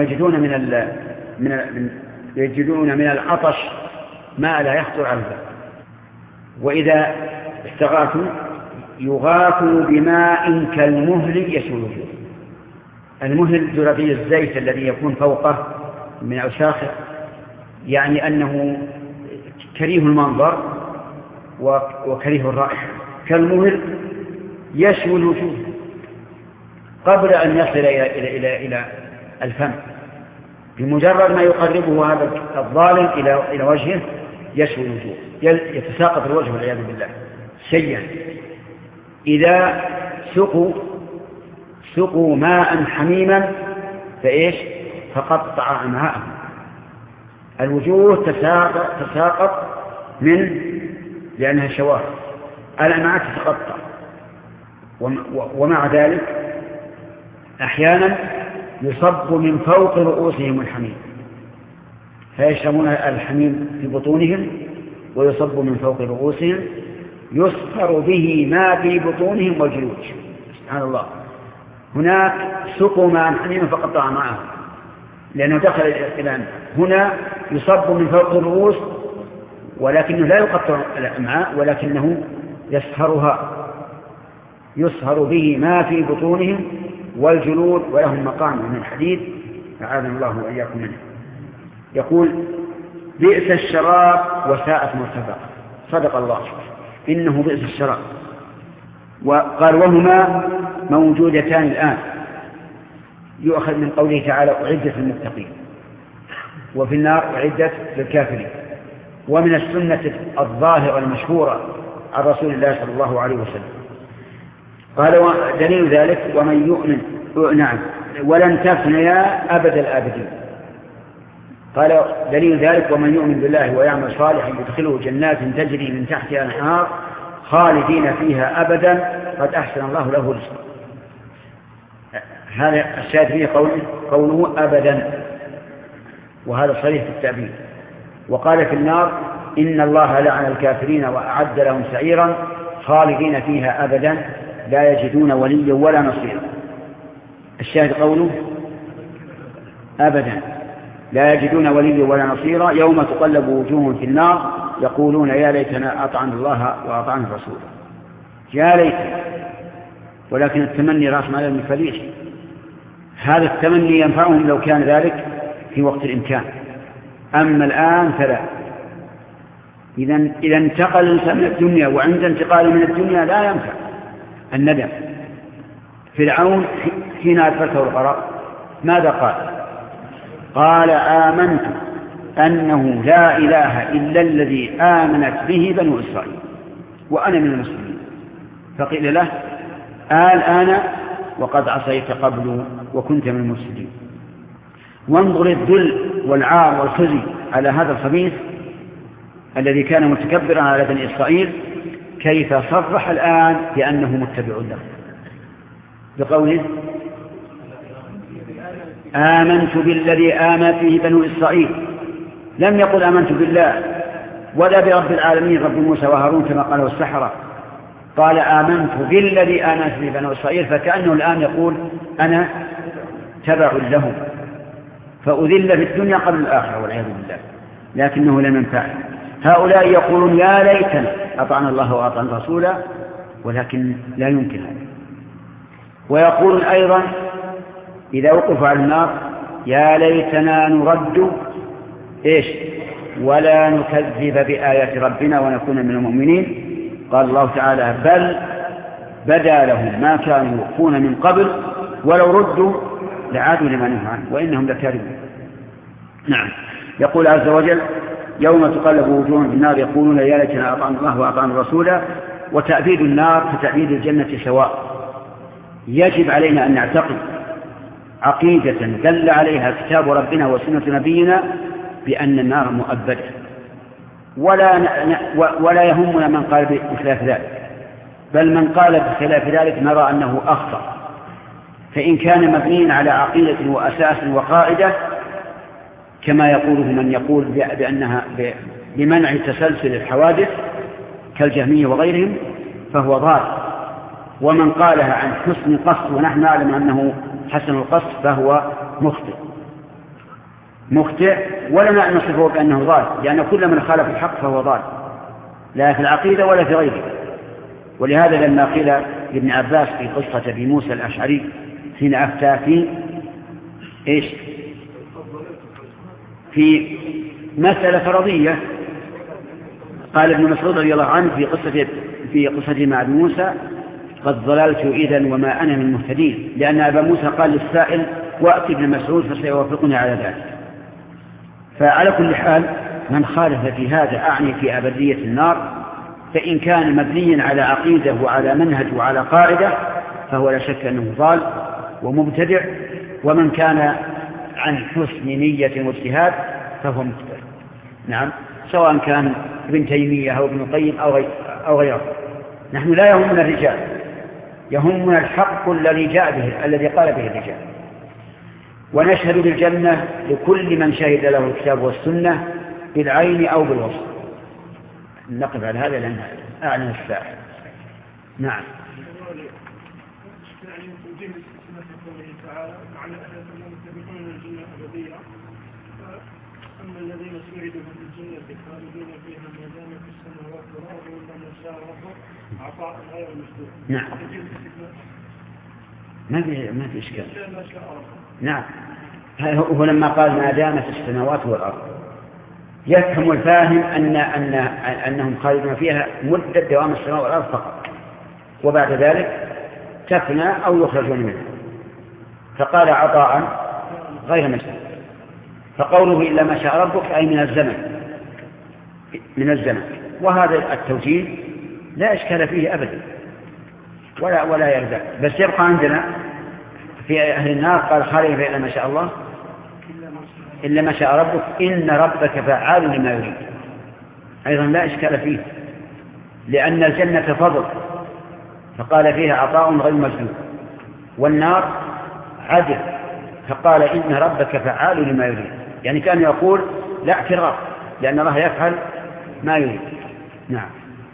يجدون من العطش ما لا يخطر على البال. وإذا استغاثوا يغاثوا بماء كالمهل يشوي الوجوه. المهل ذربي الزيت الذي يكون فوقه من أوساخه، يعني أنه كريه المنظر وكريه الرائحة. كالمهل يشوي الوجوه قبل أن يصل إلى الفم. بمجرد ما يقربه هذا الظالم إلى وجهه يشوي الوجوه، يتساقط الوجه والعياذ بالله شيئا. إذا سقوا ماء حميما فقطع أمعاءهم. الوجوه تساقط لأنها شواهد، الأمعاء تتقطع. ومع ذلك أحيانا يصب من فوق رؤوسهم الحميم، فيشربون الحميم في بطونهم ويصب من فوق رؤوسهم، يصفر به ما في بطونهم والجلود. سبحان الله. هناك سقوا ماء حميما فقطع معه لأنه دخل إلى هنا يصب من فوق الرؤوس، ولكنه لا يقطع الأمعاء ولكنه يصهر به ما في بطونهم والجلود، ولهم مقام من الحديد أعاذنا الله وإياكم منه. يقول بئس الشراب وساءت مرتفقة. صدق الله، إنه بئس الشراب. وقال وهما موجودتان الآن، يؤخذ من قوله تعالى أعدت للمتقين، وفي النار أعدت للكافرين. ومن السنة الظاهرة المشهورة عن رسول الله صلى الله عليه وسلم قال دليل ذلك ومن يؤمن نعم ولن تفنيا أبد الآبدين. قال دليل ذلك ومن يؤمن بالله ويعمل صالحا يدخله جنات تجري من تحتها الأنهار خالدين فيها أبدا قد أحسن الله له رزقا. هذا الشاهد فيه قوله أبدا، وهذا صريح في التعبير. وقال في النار إن الله لعن الكافرين وأعد لهم سعيرا خالدين فيها أبدا لا يجدون وليا ولا نصيرا. الشاهد قوله أبدا لا يجدون وليا ولا نصيرا يوم تقلب وجوههم في النار يقولون يا ليتنا أطعنا الله وأطعنا الرسول. يا ليت، ولكن التمني رأس مال المفليس. هذا التمني ينفعهم لو كان ذلك في وقت الإمكان، أما الآن فلا. إذا انتقل الإنسان من الدنيا، وعند انتقال من الدنيا لا ينفع الندم. فرعون حين أدركه الغرق ماذا قال؟ قال آمنت أنه لا إله إلا الذي آمنت به بنو إسرائيل وأنا من المسلمين. فقيل له الآن وقد عصيت قبل وكنت من المفسدين. وانظر الذل والعار والخزي على هذا الخبيث الذي كان متكبرا على بني إسرائيل، كيف صرح الآن بأنه متبع له بقوله آمنت بالذي آمن فيه بنو إسرائيل. لم يقل آمنت بالله ولا برب العالمين رب موسى وهارون كما قاله السحرة، قال آمنت بالذي آمن فيه بنو إسرائيل، فكأنه الآن يقول أنا تبع له، فأذل في الدنيا قبل الآخرة والعياذ بالله، لكنه لم ينفعه. هؤلاء يقولون يا ليتنا أطعنا الله وأطعنا رسوله، ولكن لا يمكن هذا. ويقولون أيضا إذا وقفوا على النار يا ليتنا نرد ولا نكذب بآيات ربنا ونكون من المؤمنين. قال الله تعالى بل بدا لهم ما كانوا يخفون من قبل ولو ردوا لعادوا لما نهوا عنه وإنهم لكاذبون. نعم. يقول عز وجل يوم تقلب وجوههم في النار يقولون يا ليتنا أطعنا الله وأطعنا الرسول. وتأبيد النار كتأبيد الجنة سواء. يجب علينا أن نعتقد عقيدة دل عليها كتاب ربنا وسنة نبينا بأن النار مؤبدة، ولا يهمنا من قال بخلاف ذلك، بل من قال بخلاف ذلك نرى أنه أخطأ. فإن كان مبنيا على عقيدة وأساس وقاعدة كما يقوله من يقول بأنها بمنع تسلسل الحوادث كالجهمية وغيرهم فهو ضال، ومن قالها عن حسن قصد ونحن نعلم أنه حسن القصد فهو مخطئ ولا نصفه بأنه ضال، لأن كل من خالف الحق فهو ضال لا في العقيدة ولا في غيره. ولهذا لما قيل لابن عباس في قصة أبي موسى الأشعري حين أفتى في مسألة فرضية، قال ابن مسعود رضي الله عنه في قصته مع ابن موسى قد ضللت إذن وما أنا من المهتدين، لأن أبا موسى قال للسائل وأتي ابن مسعود فسيوافقني على ذلك. فعلى كل حال من خالف في هذا أعني في أبدية النار، فإن كان مبنيا على عقيدة وعلى منهج وعلى قاعدة فهو لا شك أنه ضال ومبتدع، ومن كان عن حسن نية واجتهاد فهو مبتدع. نعم، سواء كان ابن تيمية أو ابن القيم أو غيره. نحن لا يهمنا الرجال، يهمنا الحق الذي قال به الرجال. ونشهد بالجنة لكل من شهد له الكتاب والسنة بالعين أو بالوصف. نقف على هذا لأن أعلن الساحة. نعم. أما الذين سعدوا في الجنة خالدين فيها ما دامت السماوات والأرض إلا ما شاء ربك عطاء غير مسدود. نعم. ما في إشكال. نعم. هو لما قال ما دامت السماوات والأرض يفهم الفاهم أنهم خالدون فيها مدة دوام السماوات والأرض فقط، وبعد ذلك تفنى أو يخرجون منها، فقال عطاء غير مسدود. فقوله إلا ما شاء ربك أي من الزمن، وهذا التوجيه لا إشكال فيه أبدا. ولا يرجع، بس يبقى عندنا في أهل النار قال خالد إلا ما شاء الله إلا ما شاء ربك إن ربك فعال لما يريد، أيضا لا إشكال فيه، لأن الجنة فضل فقال فيها عطاء غير مجدود، والنار عدل فقال إن ربك فعال لما يريد، يعني كان يقول لا اعتراض لأن الله يفعل ما يريد. نعم.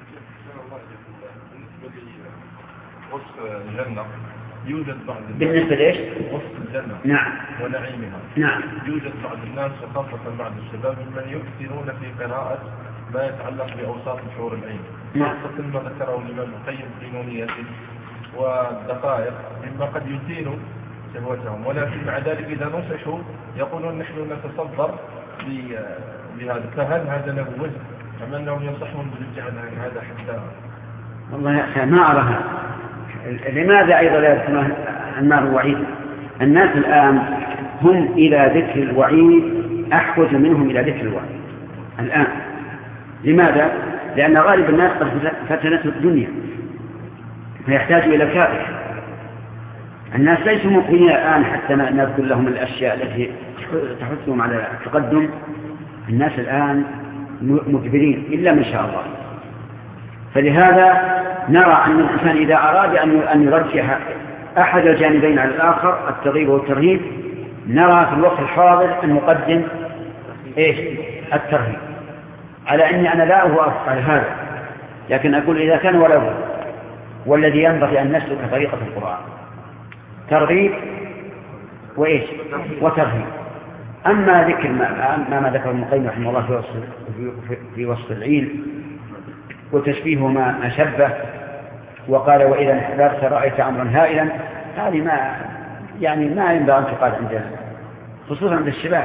وصف الجنة يوجد بعض الناس بالنسبة لإيش؟ وصف الجنة نعم ونعيمها. نعم. يوجد بعض الناس وخاصة بعض الشباب من يكثرون في قراءة ما يتعلق بأوصاف الحور العين، خاصة ما ذكره الإمام القيم في نونيته والدقائق مما قد يثير شهوتهم، ولكن مع ذلك إذا نصحوا يقولون نحن نتصدر بهذا، فهل هذا له وزن أم أنهم ينصحون بالابتعاد عن هذا حتى؟ والله يا أخي ما أراها. لماذا أيضا لا يذكرون النار الوعيد؟ الناس الآن هم إلى ذكر الوعيد أحوج منهم إلى ذكر الوعيد الآن. لماذا؟ لأن غالب الناس قد فتنته الدنيا فيحتاج إلى كافر. الناس ليسوا مقبلين الآن حتى نذكر لهم الأشياء التي تحثهم على التقدم. الناس الآن مجبرين إلا من شاء الله. فلهذا نرى أن الإنسان إذا أراد أن يرجح أحد الجانبين على الآخر الترغيب والترهيب، نرى في الوقت الحاضر أن نقدم الترهيب، على أني أنا لا أوافق على هذا، لكن أقول إذا كان وله والذي ينبغي أن نسلك طريقة القرآن ترغيب وترهيب. أما ذكر ما ذكر ابن القيم رحمه الله في وصف العين وتشبيه ما أشبه، وقال وإذا انحدرت رأيت أمرا هائلا، هذه ما ينبغي أن تقال عندنا خصوصا عند الشباب.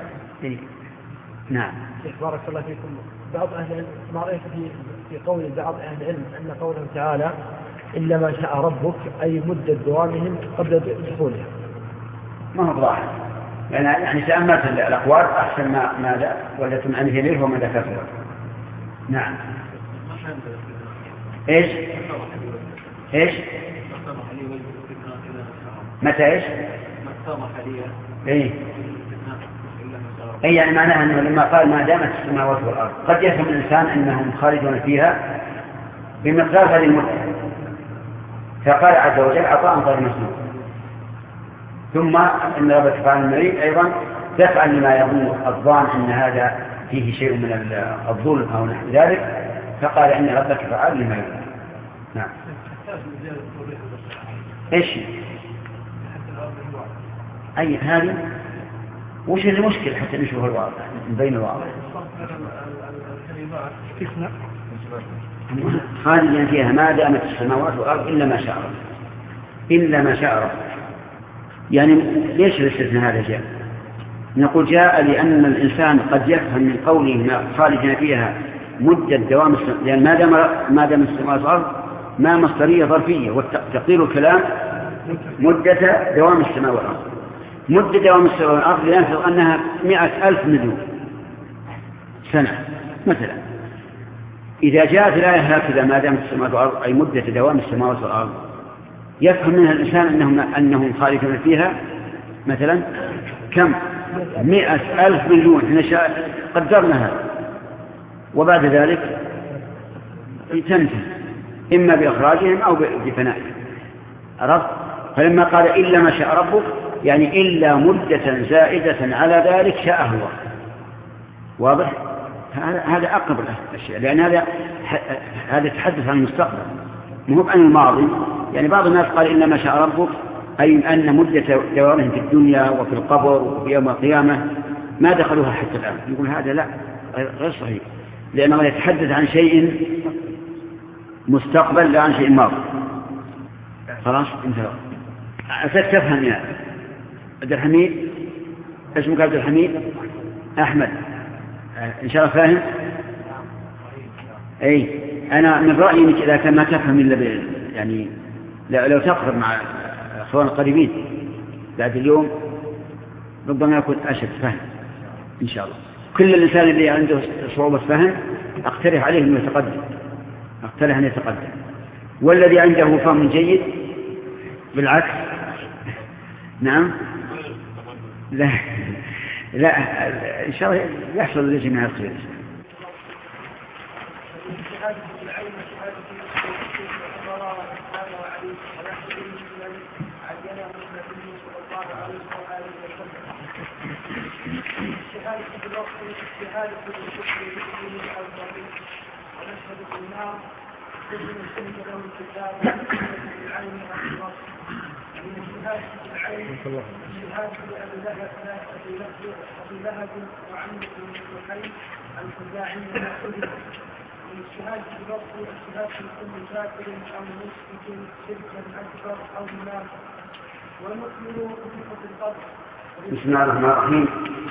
نعم. بارك الله فيكم. بعض أهل العلم ما رأيت في قول بعض أهل العلم أن قوله تعالى إلا ما شاء ربك أي مدة دوامهم قبل دخولها. ما هو ظاهر، يعني تأملت الأقوال أحسن ما ولتم أنه إليه وما ذكرته. نعم. إيش متى أي يعني معناها أنه لما قال ما دامت السماوات والأرض قد يفهم الإنسان أنهم خالدون فيها بمقدار هذه المدة، فقال عز وجل عطاء غير مسموع. ثم إن ربك فعل المريد أيضا تفعل لما يظن الظان أن هذا فيه شيء من الظلم أو نحو ذلك، فقال إن ربك فعل لما يظن. نعم. إيش أي هذه وش المشكلة حتى نشوف الواضح بين الواضح خالدين فيها ما دامت السماوات والأرض إلا ما شاء ربك إلا ما شاء ربك. يعني ليش الاستثناء هذا جاء؟ نقول جاء لأن الإنسان قد يفهم من قوله خالدين فيها مدة دوام لأن ما دام السماوات والأرض ما مصدرية ظرفية، وتقدير الكلام مدة دوام السماوات والأرض. مدة دوام السماوات والأرض لنفرض أنها 100,000 مليون سنة مثلا. إذا جاءت الآية هكذا ما دامت السماوات والأرض أي مدة دوام السماوات والأرض، يفهم منها الإنسان أنهم خالدون فيها مثلا كم 100,000 مليون، احنا قدرنا هذا، وبعد ذلك تنتهي إما بإخراجهم أو بفنائهم. عرفت؟ فلما قال إلا ما شاء ربك يعني إلا مدة زائدة على ذلك شاء الله. واضح؟ هذا أقرب الأشياء، لأن هذا يتحدث عن المستقبل مو عن الماضي. يعني بعض الناس قال إلا ما شاء ربك أي أن مدة دوامهم في الدنيا وفي القبر وفي يوم القيامة ما دخلوها حتى الآن. يقول هذا لا غير صحيح، لأنه يتحدث عن شيء مستقبل لا عن شيء ماضي. خلاص انتهى. عساك تفهم يا عبد الحميد. اسمك عبد الحميد؟ أحمد إن شاء الله فاهم. أي أنا من رأيي إنك إذا كان ما تفهم إلا يعني لو تقرب مع أخوان القريبين بعد اليوم ربما يكون أشد فهم إن شاء الله. كل الإنسان اللي عنده صعوبة فهم أقترح عليه أن يتقدم، أقترح أن يتقدم. والذي عنده فهم جيد بالعكس. نعم. لا لا إن شاء الله يحصل لجميع الخير. بسم الله الرحمن الرحيم.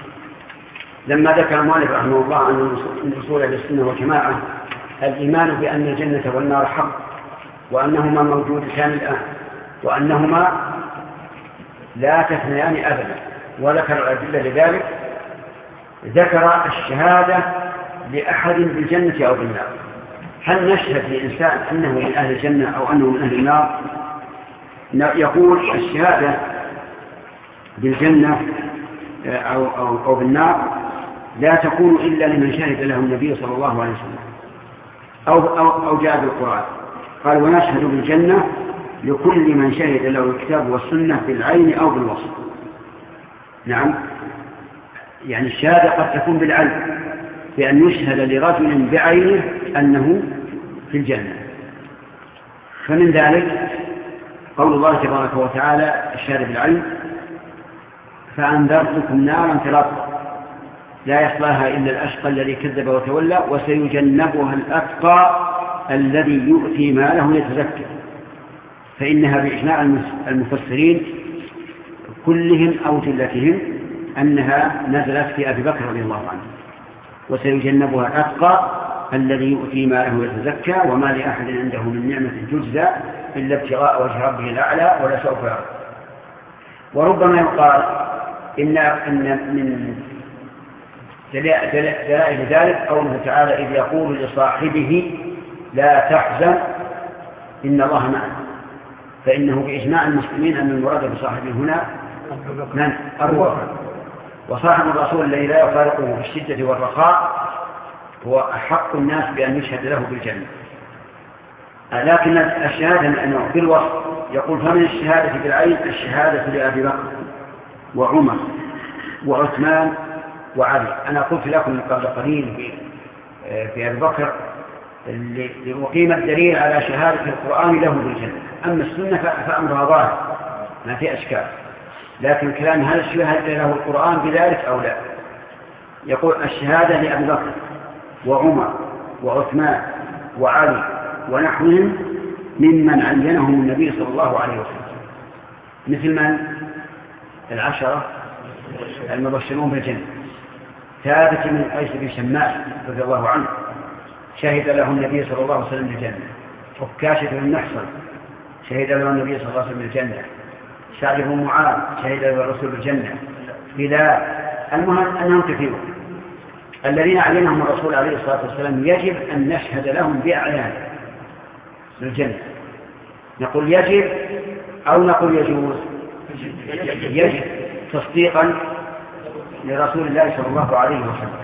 لما ذكر المؤلف رحمه الله عن من اصول اهل السنه والجماعه الايمان بان الجنه والنار حق وانهما موجودتان الان وانهما لا تفنيان ابدا، وذكر الادله لذلك. ذكر الشهاده لاحد بالجنه او بالنار. هل نشهد لإنسان أنه من أهل الجنة أو أنه من أهل النار؟ يقول الشهادة بالجنة أو بالنار لا تكون إلا لمن شهد له النبي صلى الله عليه وسلم أو جاء بالقرآن. قال ونشهد بالجنة لكل من شهد له الكتاب والسنة بالعين أو بالوصف. نعم، يعني الشهادة قد تكون بالعلم بأن يشهد لرجل بعينه أنه في الجنة. فمن ذلك قول الله تبارك وتعالى الشهادة بالعلم فأنذرتكم نارا تلظى لا يصلاها إلا الأشقى الذي كذب وتولى وسيجنبها الأتقى الذي يؤتي ماله يتزكى. فإنها بإجماع المفسرين كلهم أو جلتهم أنها نزلت في أبي بكر رضي الله عنه. وسيجنبها الأتقى الذي يؤتي ماله يتزكى وما لأحد عنده من نعمة تجزى إلا ابتغاء وجه ربه الأعلى ولا سوف يرضى. وربما يقال إن من دلائل ذلك قوله تعالى إذ يقول لصاحبه لا تحزن إن الله معنا. فإنه بإجماع المسلمين أن المراد بصاحبه هنا من أبو بكر، وصاحب الرسول الذي لا يفارقه في الشدة والرخاء هو أحق الناس بأن يشهد له بالجنة. لكن الشهادة أنه بالوصف يقول فمن الشهادة بالعين الشهادة لأبي بكر وعمر وعثمان وعلي. أنا قلت لكم قبل قليل في أبي بكر لأقيم الدليل على شهادة القرآن له بالجنة. أما السنة فأمرها ظاهر ما في أشكال، لكن كلام هل الشهادة له القرآن بذلك أو لا؟ يقول الشهادة لأبي بكر وعمر وعثمان وعلي ونحوهم ممن عينهم النبي صلى الله عليه وسلم، مثل من؟ العشرة المبشرون بالجنة. ثابت من قيس بن شماس رضي الله عنه شهد له النبي صلى الله عليه وسلم بالجنة. عكاشة بن محصن شهد له النبي صلى الله عليه وسلم بالجنة. سعد بن معاذ شهد له الرسول بالجنة. بلال. المهم أنهم كثيرون الذين عينهم الرسول عليه الصلاة والسلام يجب أن نشهد لهم بأعيان بالجنة. نقول يجب أو نقول يجوز؟ يجب تصديقا لرسول الله صلى الله عليه وسلم.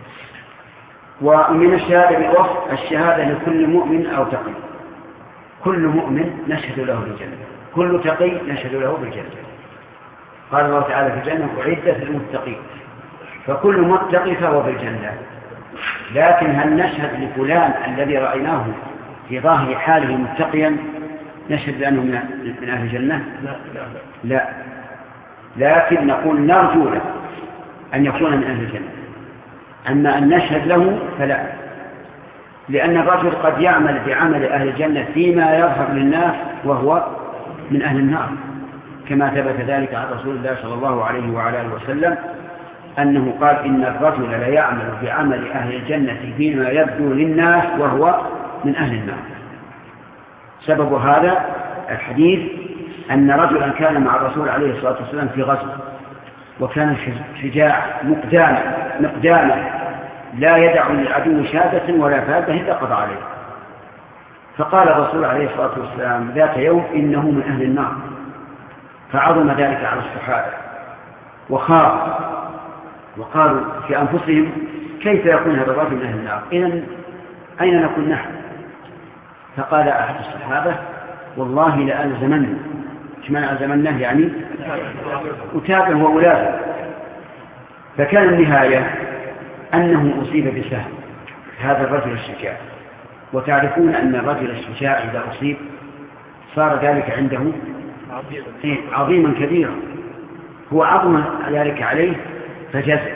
ومن الشهادة بالوصف الشهادة لكل مؤمن أو تقي. كل مؤمن نشهد له بالجنة، كل تقي نشهد له بالجنة. قال الله تعالى في الجنة أعدت للمتقين، فكل متقي فهو بالجنة. لكن هل نشهد لفلان الذي رأيناه في ظاهر حاله متقيا نشهد بأنه من أهل الجنة؟ لا، لكن نقول نرجو له أن يكون من أهل الجنة. أما أن نشهد له فلا، لأن الرجل قد يعمل بعمل أهل الجنة فيما يظهر للناس وهو من أهل النار، كما ثبت ذلك عن رسول الله صلى الله عليه وعلى آله وسلم أنه قال إن الرجل لا يعمل بعمل أهل الجنة فيما يبدو للناس وهو من أهل النار. سبب هذا الحديث أن رجلا كان مع الرسول عليه الصلاة والسلام في غزو، وكان شجاع مقداما لا يدع للعدو شهادة ولا فادة إلا قضى عليه. فقال الرسول عليه الصلاة والسلام ذات يوم إنه من أهل النار، فعظم ذلك على الصحابة وخاف، وقالوا في أنفسهم كيف يكون هذا الرجل من أهل النار؟ إذن أين نكون نحن؟ فقال أحد الصحابة والله لألزمنه. كما ألزمنه يعني أتابع وأولازم. فكان النهاية أنه أصيب بسهم هذا الرجل الشجاع، وتعرفون أن الرجل الشجاع إذا أصيب صار ذلك عنده عظيما كبيرا، هو عظم ذلك عليه فجزع،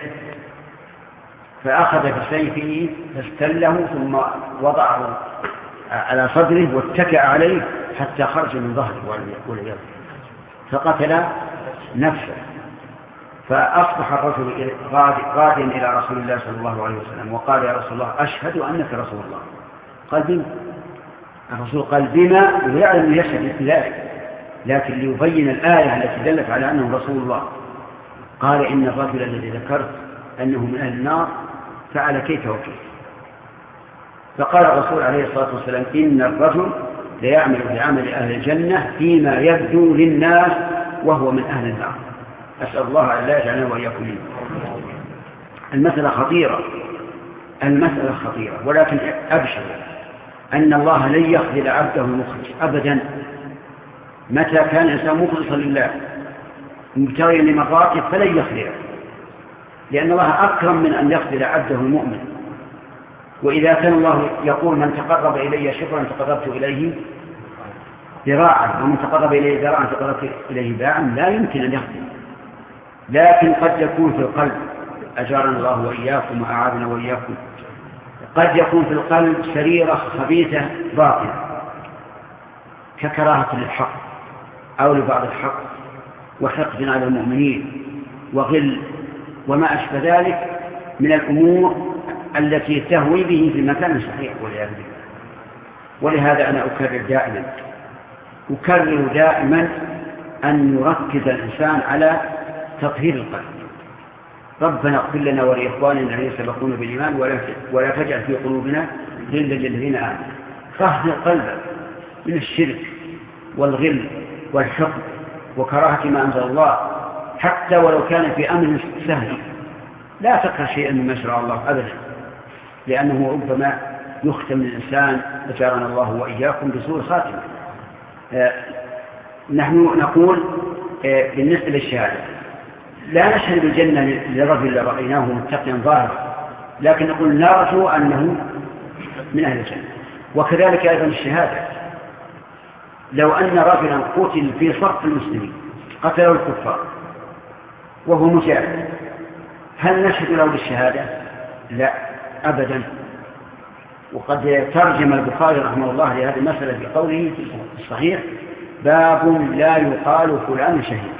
فأخذ بسيفه فاستله ثم وضعه على صدره واتكأ عليه حتى خرج من ظهره والعياذ، فقتل نفسه. فأصبح الرجل غاديا إلى رسول الله صلى الله عليه وسلم وقال يا رسول الله أشهد أنك رسول الله. قال بما؟ الرسول قال بما ويعلم يشهد بذلك، لكن ليبين الآية التي دلت على أنه رسول الله. قال إن الرجل الذي ذكرت أنه من أهل النار فعل كيف وكيف. فقال الرسول عليه الصلاة والسلام إن الرجل ليعمل بعمل أهل الجنة فيما يبدو للناس وهو من أهل النار. أسأل الله أن لا يجعلنا وإياكم منه. المسألة خطيرة، ولكن أبشر أن الله لن يخذل عبده المخلص أبدا. متى كان الإنسان مخلصا لله مبتغيا لمرضاته فلن يخذله، لأن الله أكرم من أن يخذل عبده المؤمن. وإذا كان الله يقول من تقرب إلي شبرا تقربت إليه ذراعا، ومن تقرب إليه ذراعا تقربت إليه باعا، لا يمكن أن يخذل. لكن قد يكون في القلب، أجارنا الله وإياكم وأعاذنا وإياكم، قد يكون في القلب سريرة خبيثة باطنة ككراهة للحق أو لبعض الحق وحقد على المؤمنين وغل وما أشبه ذلك من الأمور التي تهوي به في مكان صحيح والعياذ بالله. ولهذا أنا أكرر دائما أن يركز الإنسان على تطهير القلب. ربنا اغفر لنا ولإخواننا الذين سبقونا بالإيمان ولا تجعل في قلوبنا غلا للذين آمنوا. طهر قلبك من الشرك والغل والحقد وكراهة ما أنزل الله، حتى ولو كان في أمر سهل. لا تكره شيئا مما شرع الله أبدا، لأنه ربما يختم الإنسان أجارنا الله وإياكم بسوء خاتمة. نحن نقول بالنسبة للشهادة لا نشهد بالجنة لرجل رأيناه متقيا ظاهرا، لكن نقول نرجو أنه من أهل الجنة. وكذلك أيضا الشهادة، لو أن رجلا قتل في صف المسلمين قتله الكفار وهو مجاهد، هل نشهد له بالشهادة؟ لا أبدا. وقد ترجم البخاري رحمه الله لهذه المسألة بقوله في الصحيح باب لا يقال فلان شهيد،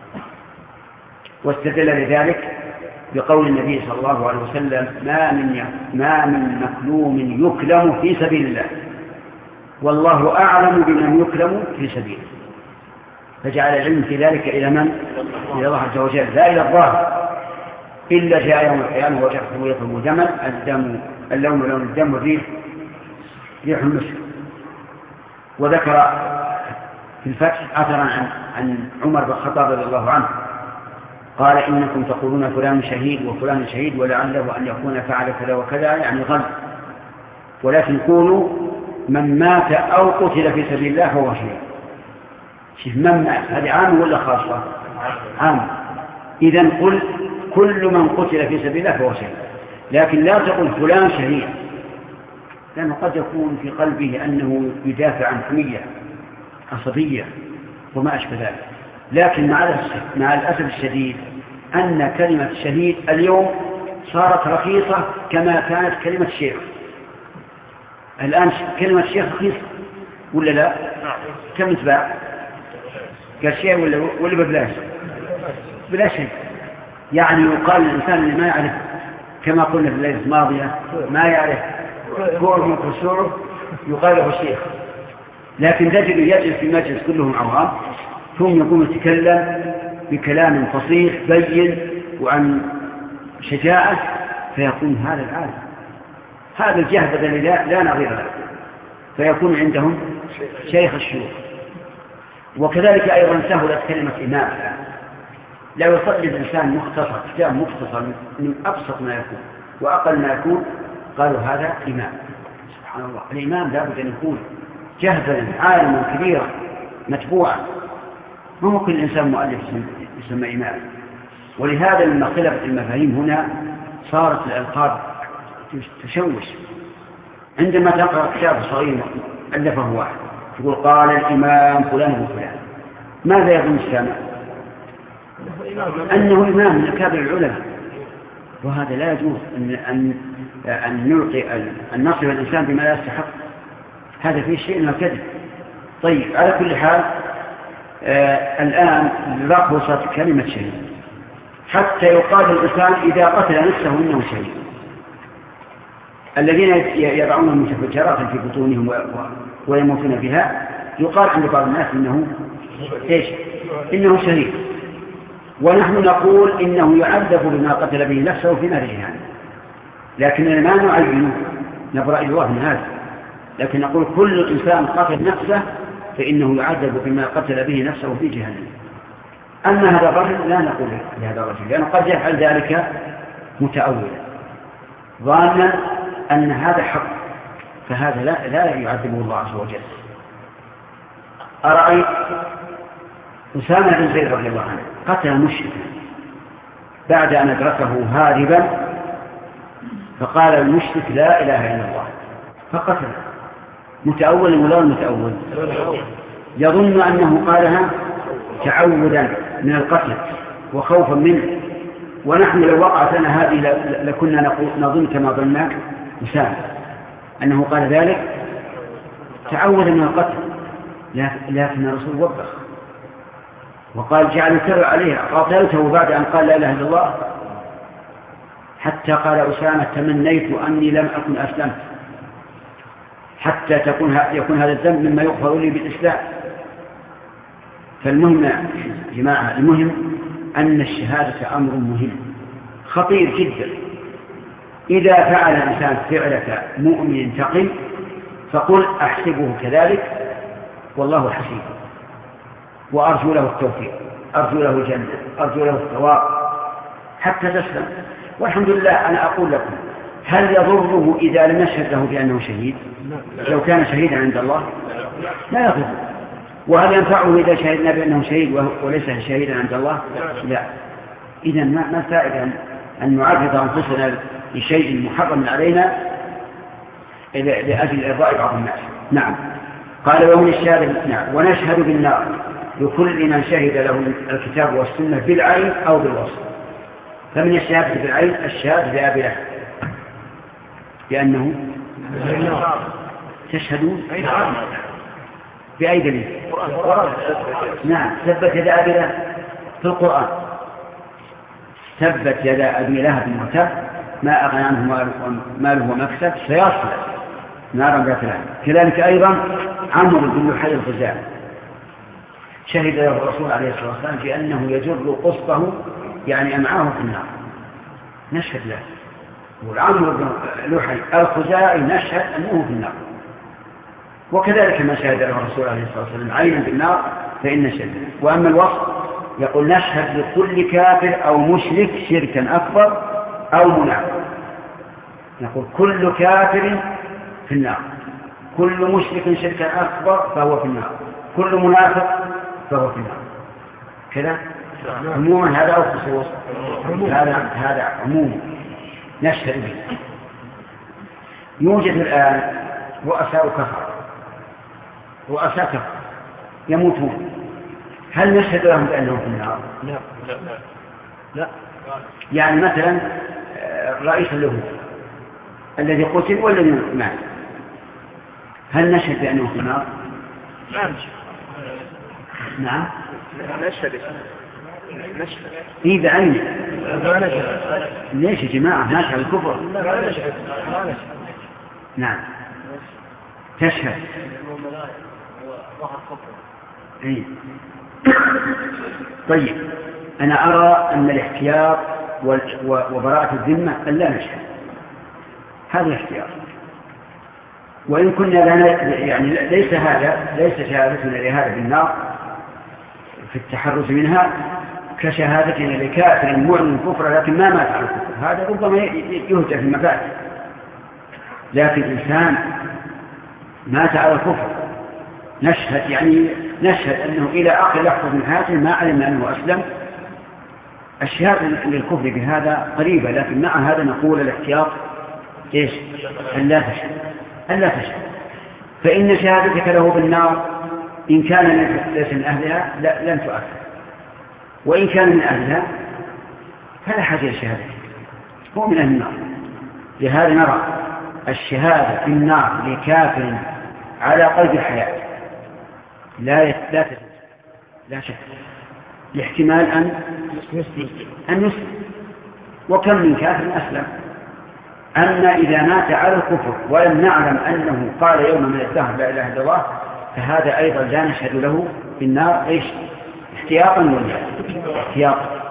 واستدل لذلك بقول النبي صلى الله عليه وسلم ما من مكلوم يكلم في سبيل الله والله أعلم بمن يكلم في سبيله، فجعل العلم في ذلك إلى من؟ إلى الله عز وجل، لا إلى الظاهر. إلا جاء يوم القيامة وجهه يطلب دما، اللون لون الدم والريح ريح المسك. وذكر في الفتح أثرا عن عمر بن الخطاب رضي الله عنه قال إنكم تقولون فلان شهيد وفلان شهيد ولعله أن يكون فعل كذا وكذا، يعني غلط، ولكن قولوا من مات أو قتل في سبيل الله فهو شهيد. شوف من مات هذه عام ولا خاصة؟ عام. إذن قل كل من قتل في سبيل الله فهو شهيد، لكن لا تقل فلان شهيد، لأنه قد يكون في قلبه أنه يدافع عن حمية عصبية وما أشبه ذلك. لكن مع الأسف الشديد أن كلمة شهيد اليوم صارت رخيصة كما كانت كلمة شيخ. الآن كلمة شيخ رخيصة ولا لا؟ كم تباع؟ كشيء ولا ببلاش؟ بلا شيء. يعني يقال الإنسان اللي ما يعرف كما قلنا في الليلة الماضية ما يعرف كور من كسوره يقال له الشيخ، لكن تجد يجلس في مجلس كلهم عوام ثم يقوم يتكلم بكلام فصيح بين وعن شجاعة فيقول هذا العالم، هذا الجهد الذي لا نظير له. فيكون عندهم شيخ الشيوخ. وكذلك أيضا سهلت كلمة إمام. لو يصلي الإنسان مختصر كتاب مختصر من أبسط ما يكون وأقل ما يكون قالوا هذا إمام. سبحان الله، الإمام لابد أن يكون جهبلا عالما كبيرا متبوعا، ما هو كل إنسان مؤلف يسمى إمام. ولهذا لما اختلفت المفاهيم هنا صارت الألقاب تشوش. عندما تقرأ كتاب صغير ألفه واحد تقول قال الإمام فلان وفلان، ماذا يظن السامع؟ أنه إمام من أكابر العلماء، وهذا لا يجوز أن نصف الإنسان بما لا يستحق، هذا فيه شيء من الكذب. طيب على كل حال الآن رخصت كلمة شهيد حتى يقال الإنسان إذا قتل نفسه إنه شهيد. الذين يضعون المتفجرات في بطونهم ويموتون بها يقال عند بعض الناس إنه شهيد، ونحن نقول إنه يعذب بما قتل به نفسه في نار جهنم، لكننا ما نعينه نبرأ الله من هذا، لكن نقول كل إنسان قتل نفسه فإنه يعذب بما قتل به نفسه في جهنم. أما هذا الرجل لا نقول لهذا الرجل، لأنه قد يفعل ذلك متأولا ظانا أن هذا حق، فهذا لا يعذبه الله عز وجل. أرأيت أسامة بن زيد رضي الله عنه قتل مشركا بعد أن أدركه هاربا، فقال المشرك لا إله إلا الله فقتل، متأولا ولا متأول؟ يظن أنه قالها تعودا من القتل وخوفا منه، ونحن لو وقعت لنا هذه لكنا نظن كما ظننا أسامة أنه قال ذلك تعودا من القتل، لكن الرسول وبخ وقال جعل الكر عليه قاتلته بعد أن قال لا إله إلا الله، حتى قال أسامة تمنيت أني لم أكن أسلمت حتى يكون هذا الذنب مما يغفر لي بالإسلام. فالمهم يا جماعة، المهم أن الشهادة أمر مهم خطير جدا. إذا فعل الإنسان فعلة مؤمن تقي فقل أحسبه كذلك والله حسيبه، وأرجو له التوفيق، أرجو له الجنة، أرجو له الثواب حتى تسلم. والحمد لله أنا أقول لكم هل يضره إذا لم يشهد له بأنه شهيد؟ لو كان شهيدا عند الله لا يضره. وهل ينفعه إذا شهدنا بأنه شهيد وليس شهيدا عند الله؟ لا. إذن ما الفائدة أن نعرض أنفسنا لشيء محرم علينا لأجل إرضاء بعض الناس. نعم. قال وهم الشاهد. نعم. ونشهد بالنار لكل من شهد له الكتاب والسنة بالعين أو بالوصف. فمن الشهادة بالعين الشهادة بأبي لهب لأنه تشهدون بأي دليل؟ نعم. ثبت يد أبي لهب في القرآن، ثبت يد أبي لهب وتب ما أغنى عنه ماله وما كسب سيصلى نارا ذات لهب. كذلك أيضا عمرو بن لحي الخزاعي شهد له الرسول عليه الصلاة والسلام بأنه يجر قسطه يعني أمعاه في النار، نشهد له. والعمرو بن لحي الخزاعي نشهد أنه في النار. وكذلك ما شهد له الرسول عليه الصلاة والسلام عينا بالنار فإن شهد. وأما الوصف يقول نشهد لكل كافر أو مشرك شركا أكبر أو منافق، نقول كل كافر في النار، كل مشرك شركا أكبر فهو في النار، كل منافق فهو في النار. كذا عموما هذا أو خصوص؟ هذا عموما نشهد به. يوجد الآن رؤساء كفر، رؤساء كفر يموتون، هل نشهد لهم بأنهم في النار؟ لا. يعني مثلا رئيس اليهود الذي قتل والذي مات، هل نشهد بأنه في النار؟ نعم. نشهد إيه بعينه. ليش يا جماعة نشهد الكفر؟ نعم تشهد. إيه. طيب أنا أرى أن الاحتياط وبراءة الذمة أن لا نشهد، هذا الاحتياط. وإن كنا يعني ليس شهادتنا لهذا بالنار في التحرز منها كشهادتنا لكافر معلن الكفر لكن ما مات على الكفر، هذا ربما يهدى في المفاد. لكن إنسان مات على الكفر نشهد أنه إلى آخر لحظة من حياته ما علمنا أنه أسلم، الشهادة للكفر بهذا قريبة، لكن مع هذا نقول الاحتياط إيش؟ أن لا تشهد. فإن شهادتك له بالنار إن كان ليس من أهلها لن تؤثر، وإن كان من أهلها فلا حاجة لشهادتك، هو من أهل النار. لهذا نرى الشهادة في النار لكافر على قلب الحياة لا شك لاحتمال أن يسلم، وكم من كافر أسلم. أما إذا مات على الكفر ولم نعلم أنه قال يوم من الدهر لا إله إلا الله فهذا أيضا لا نشهد له في النار إيش؟ احتياطا ولا احتياطا.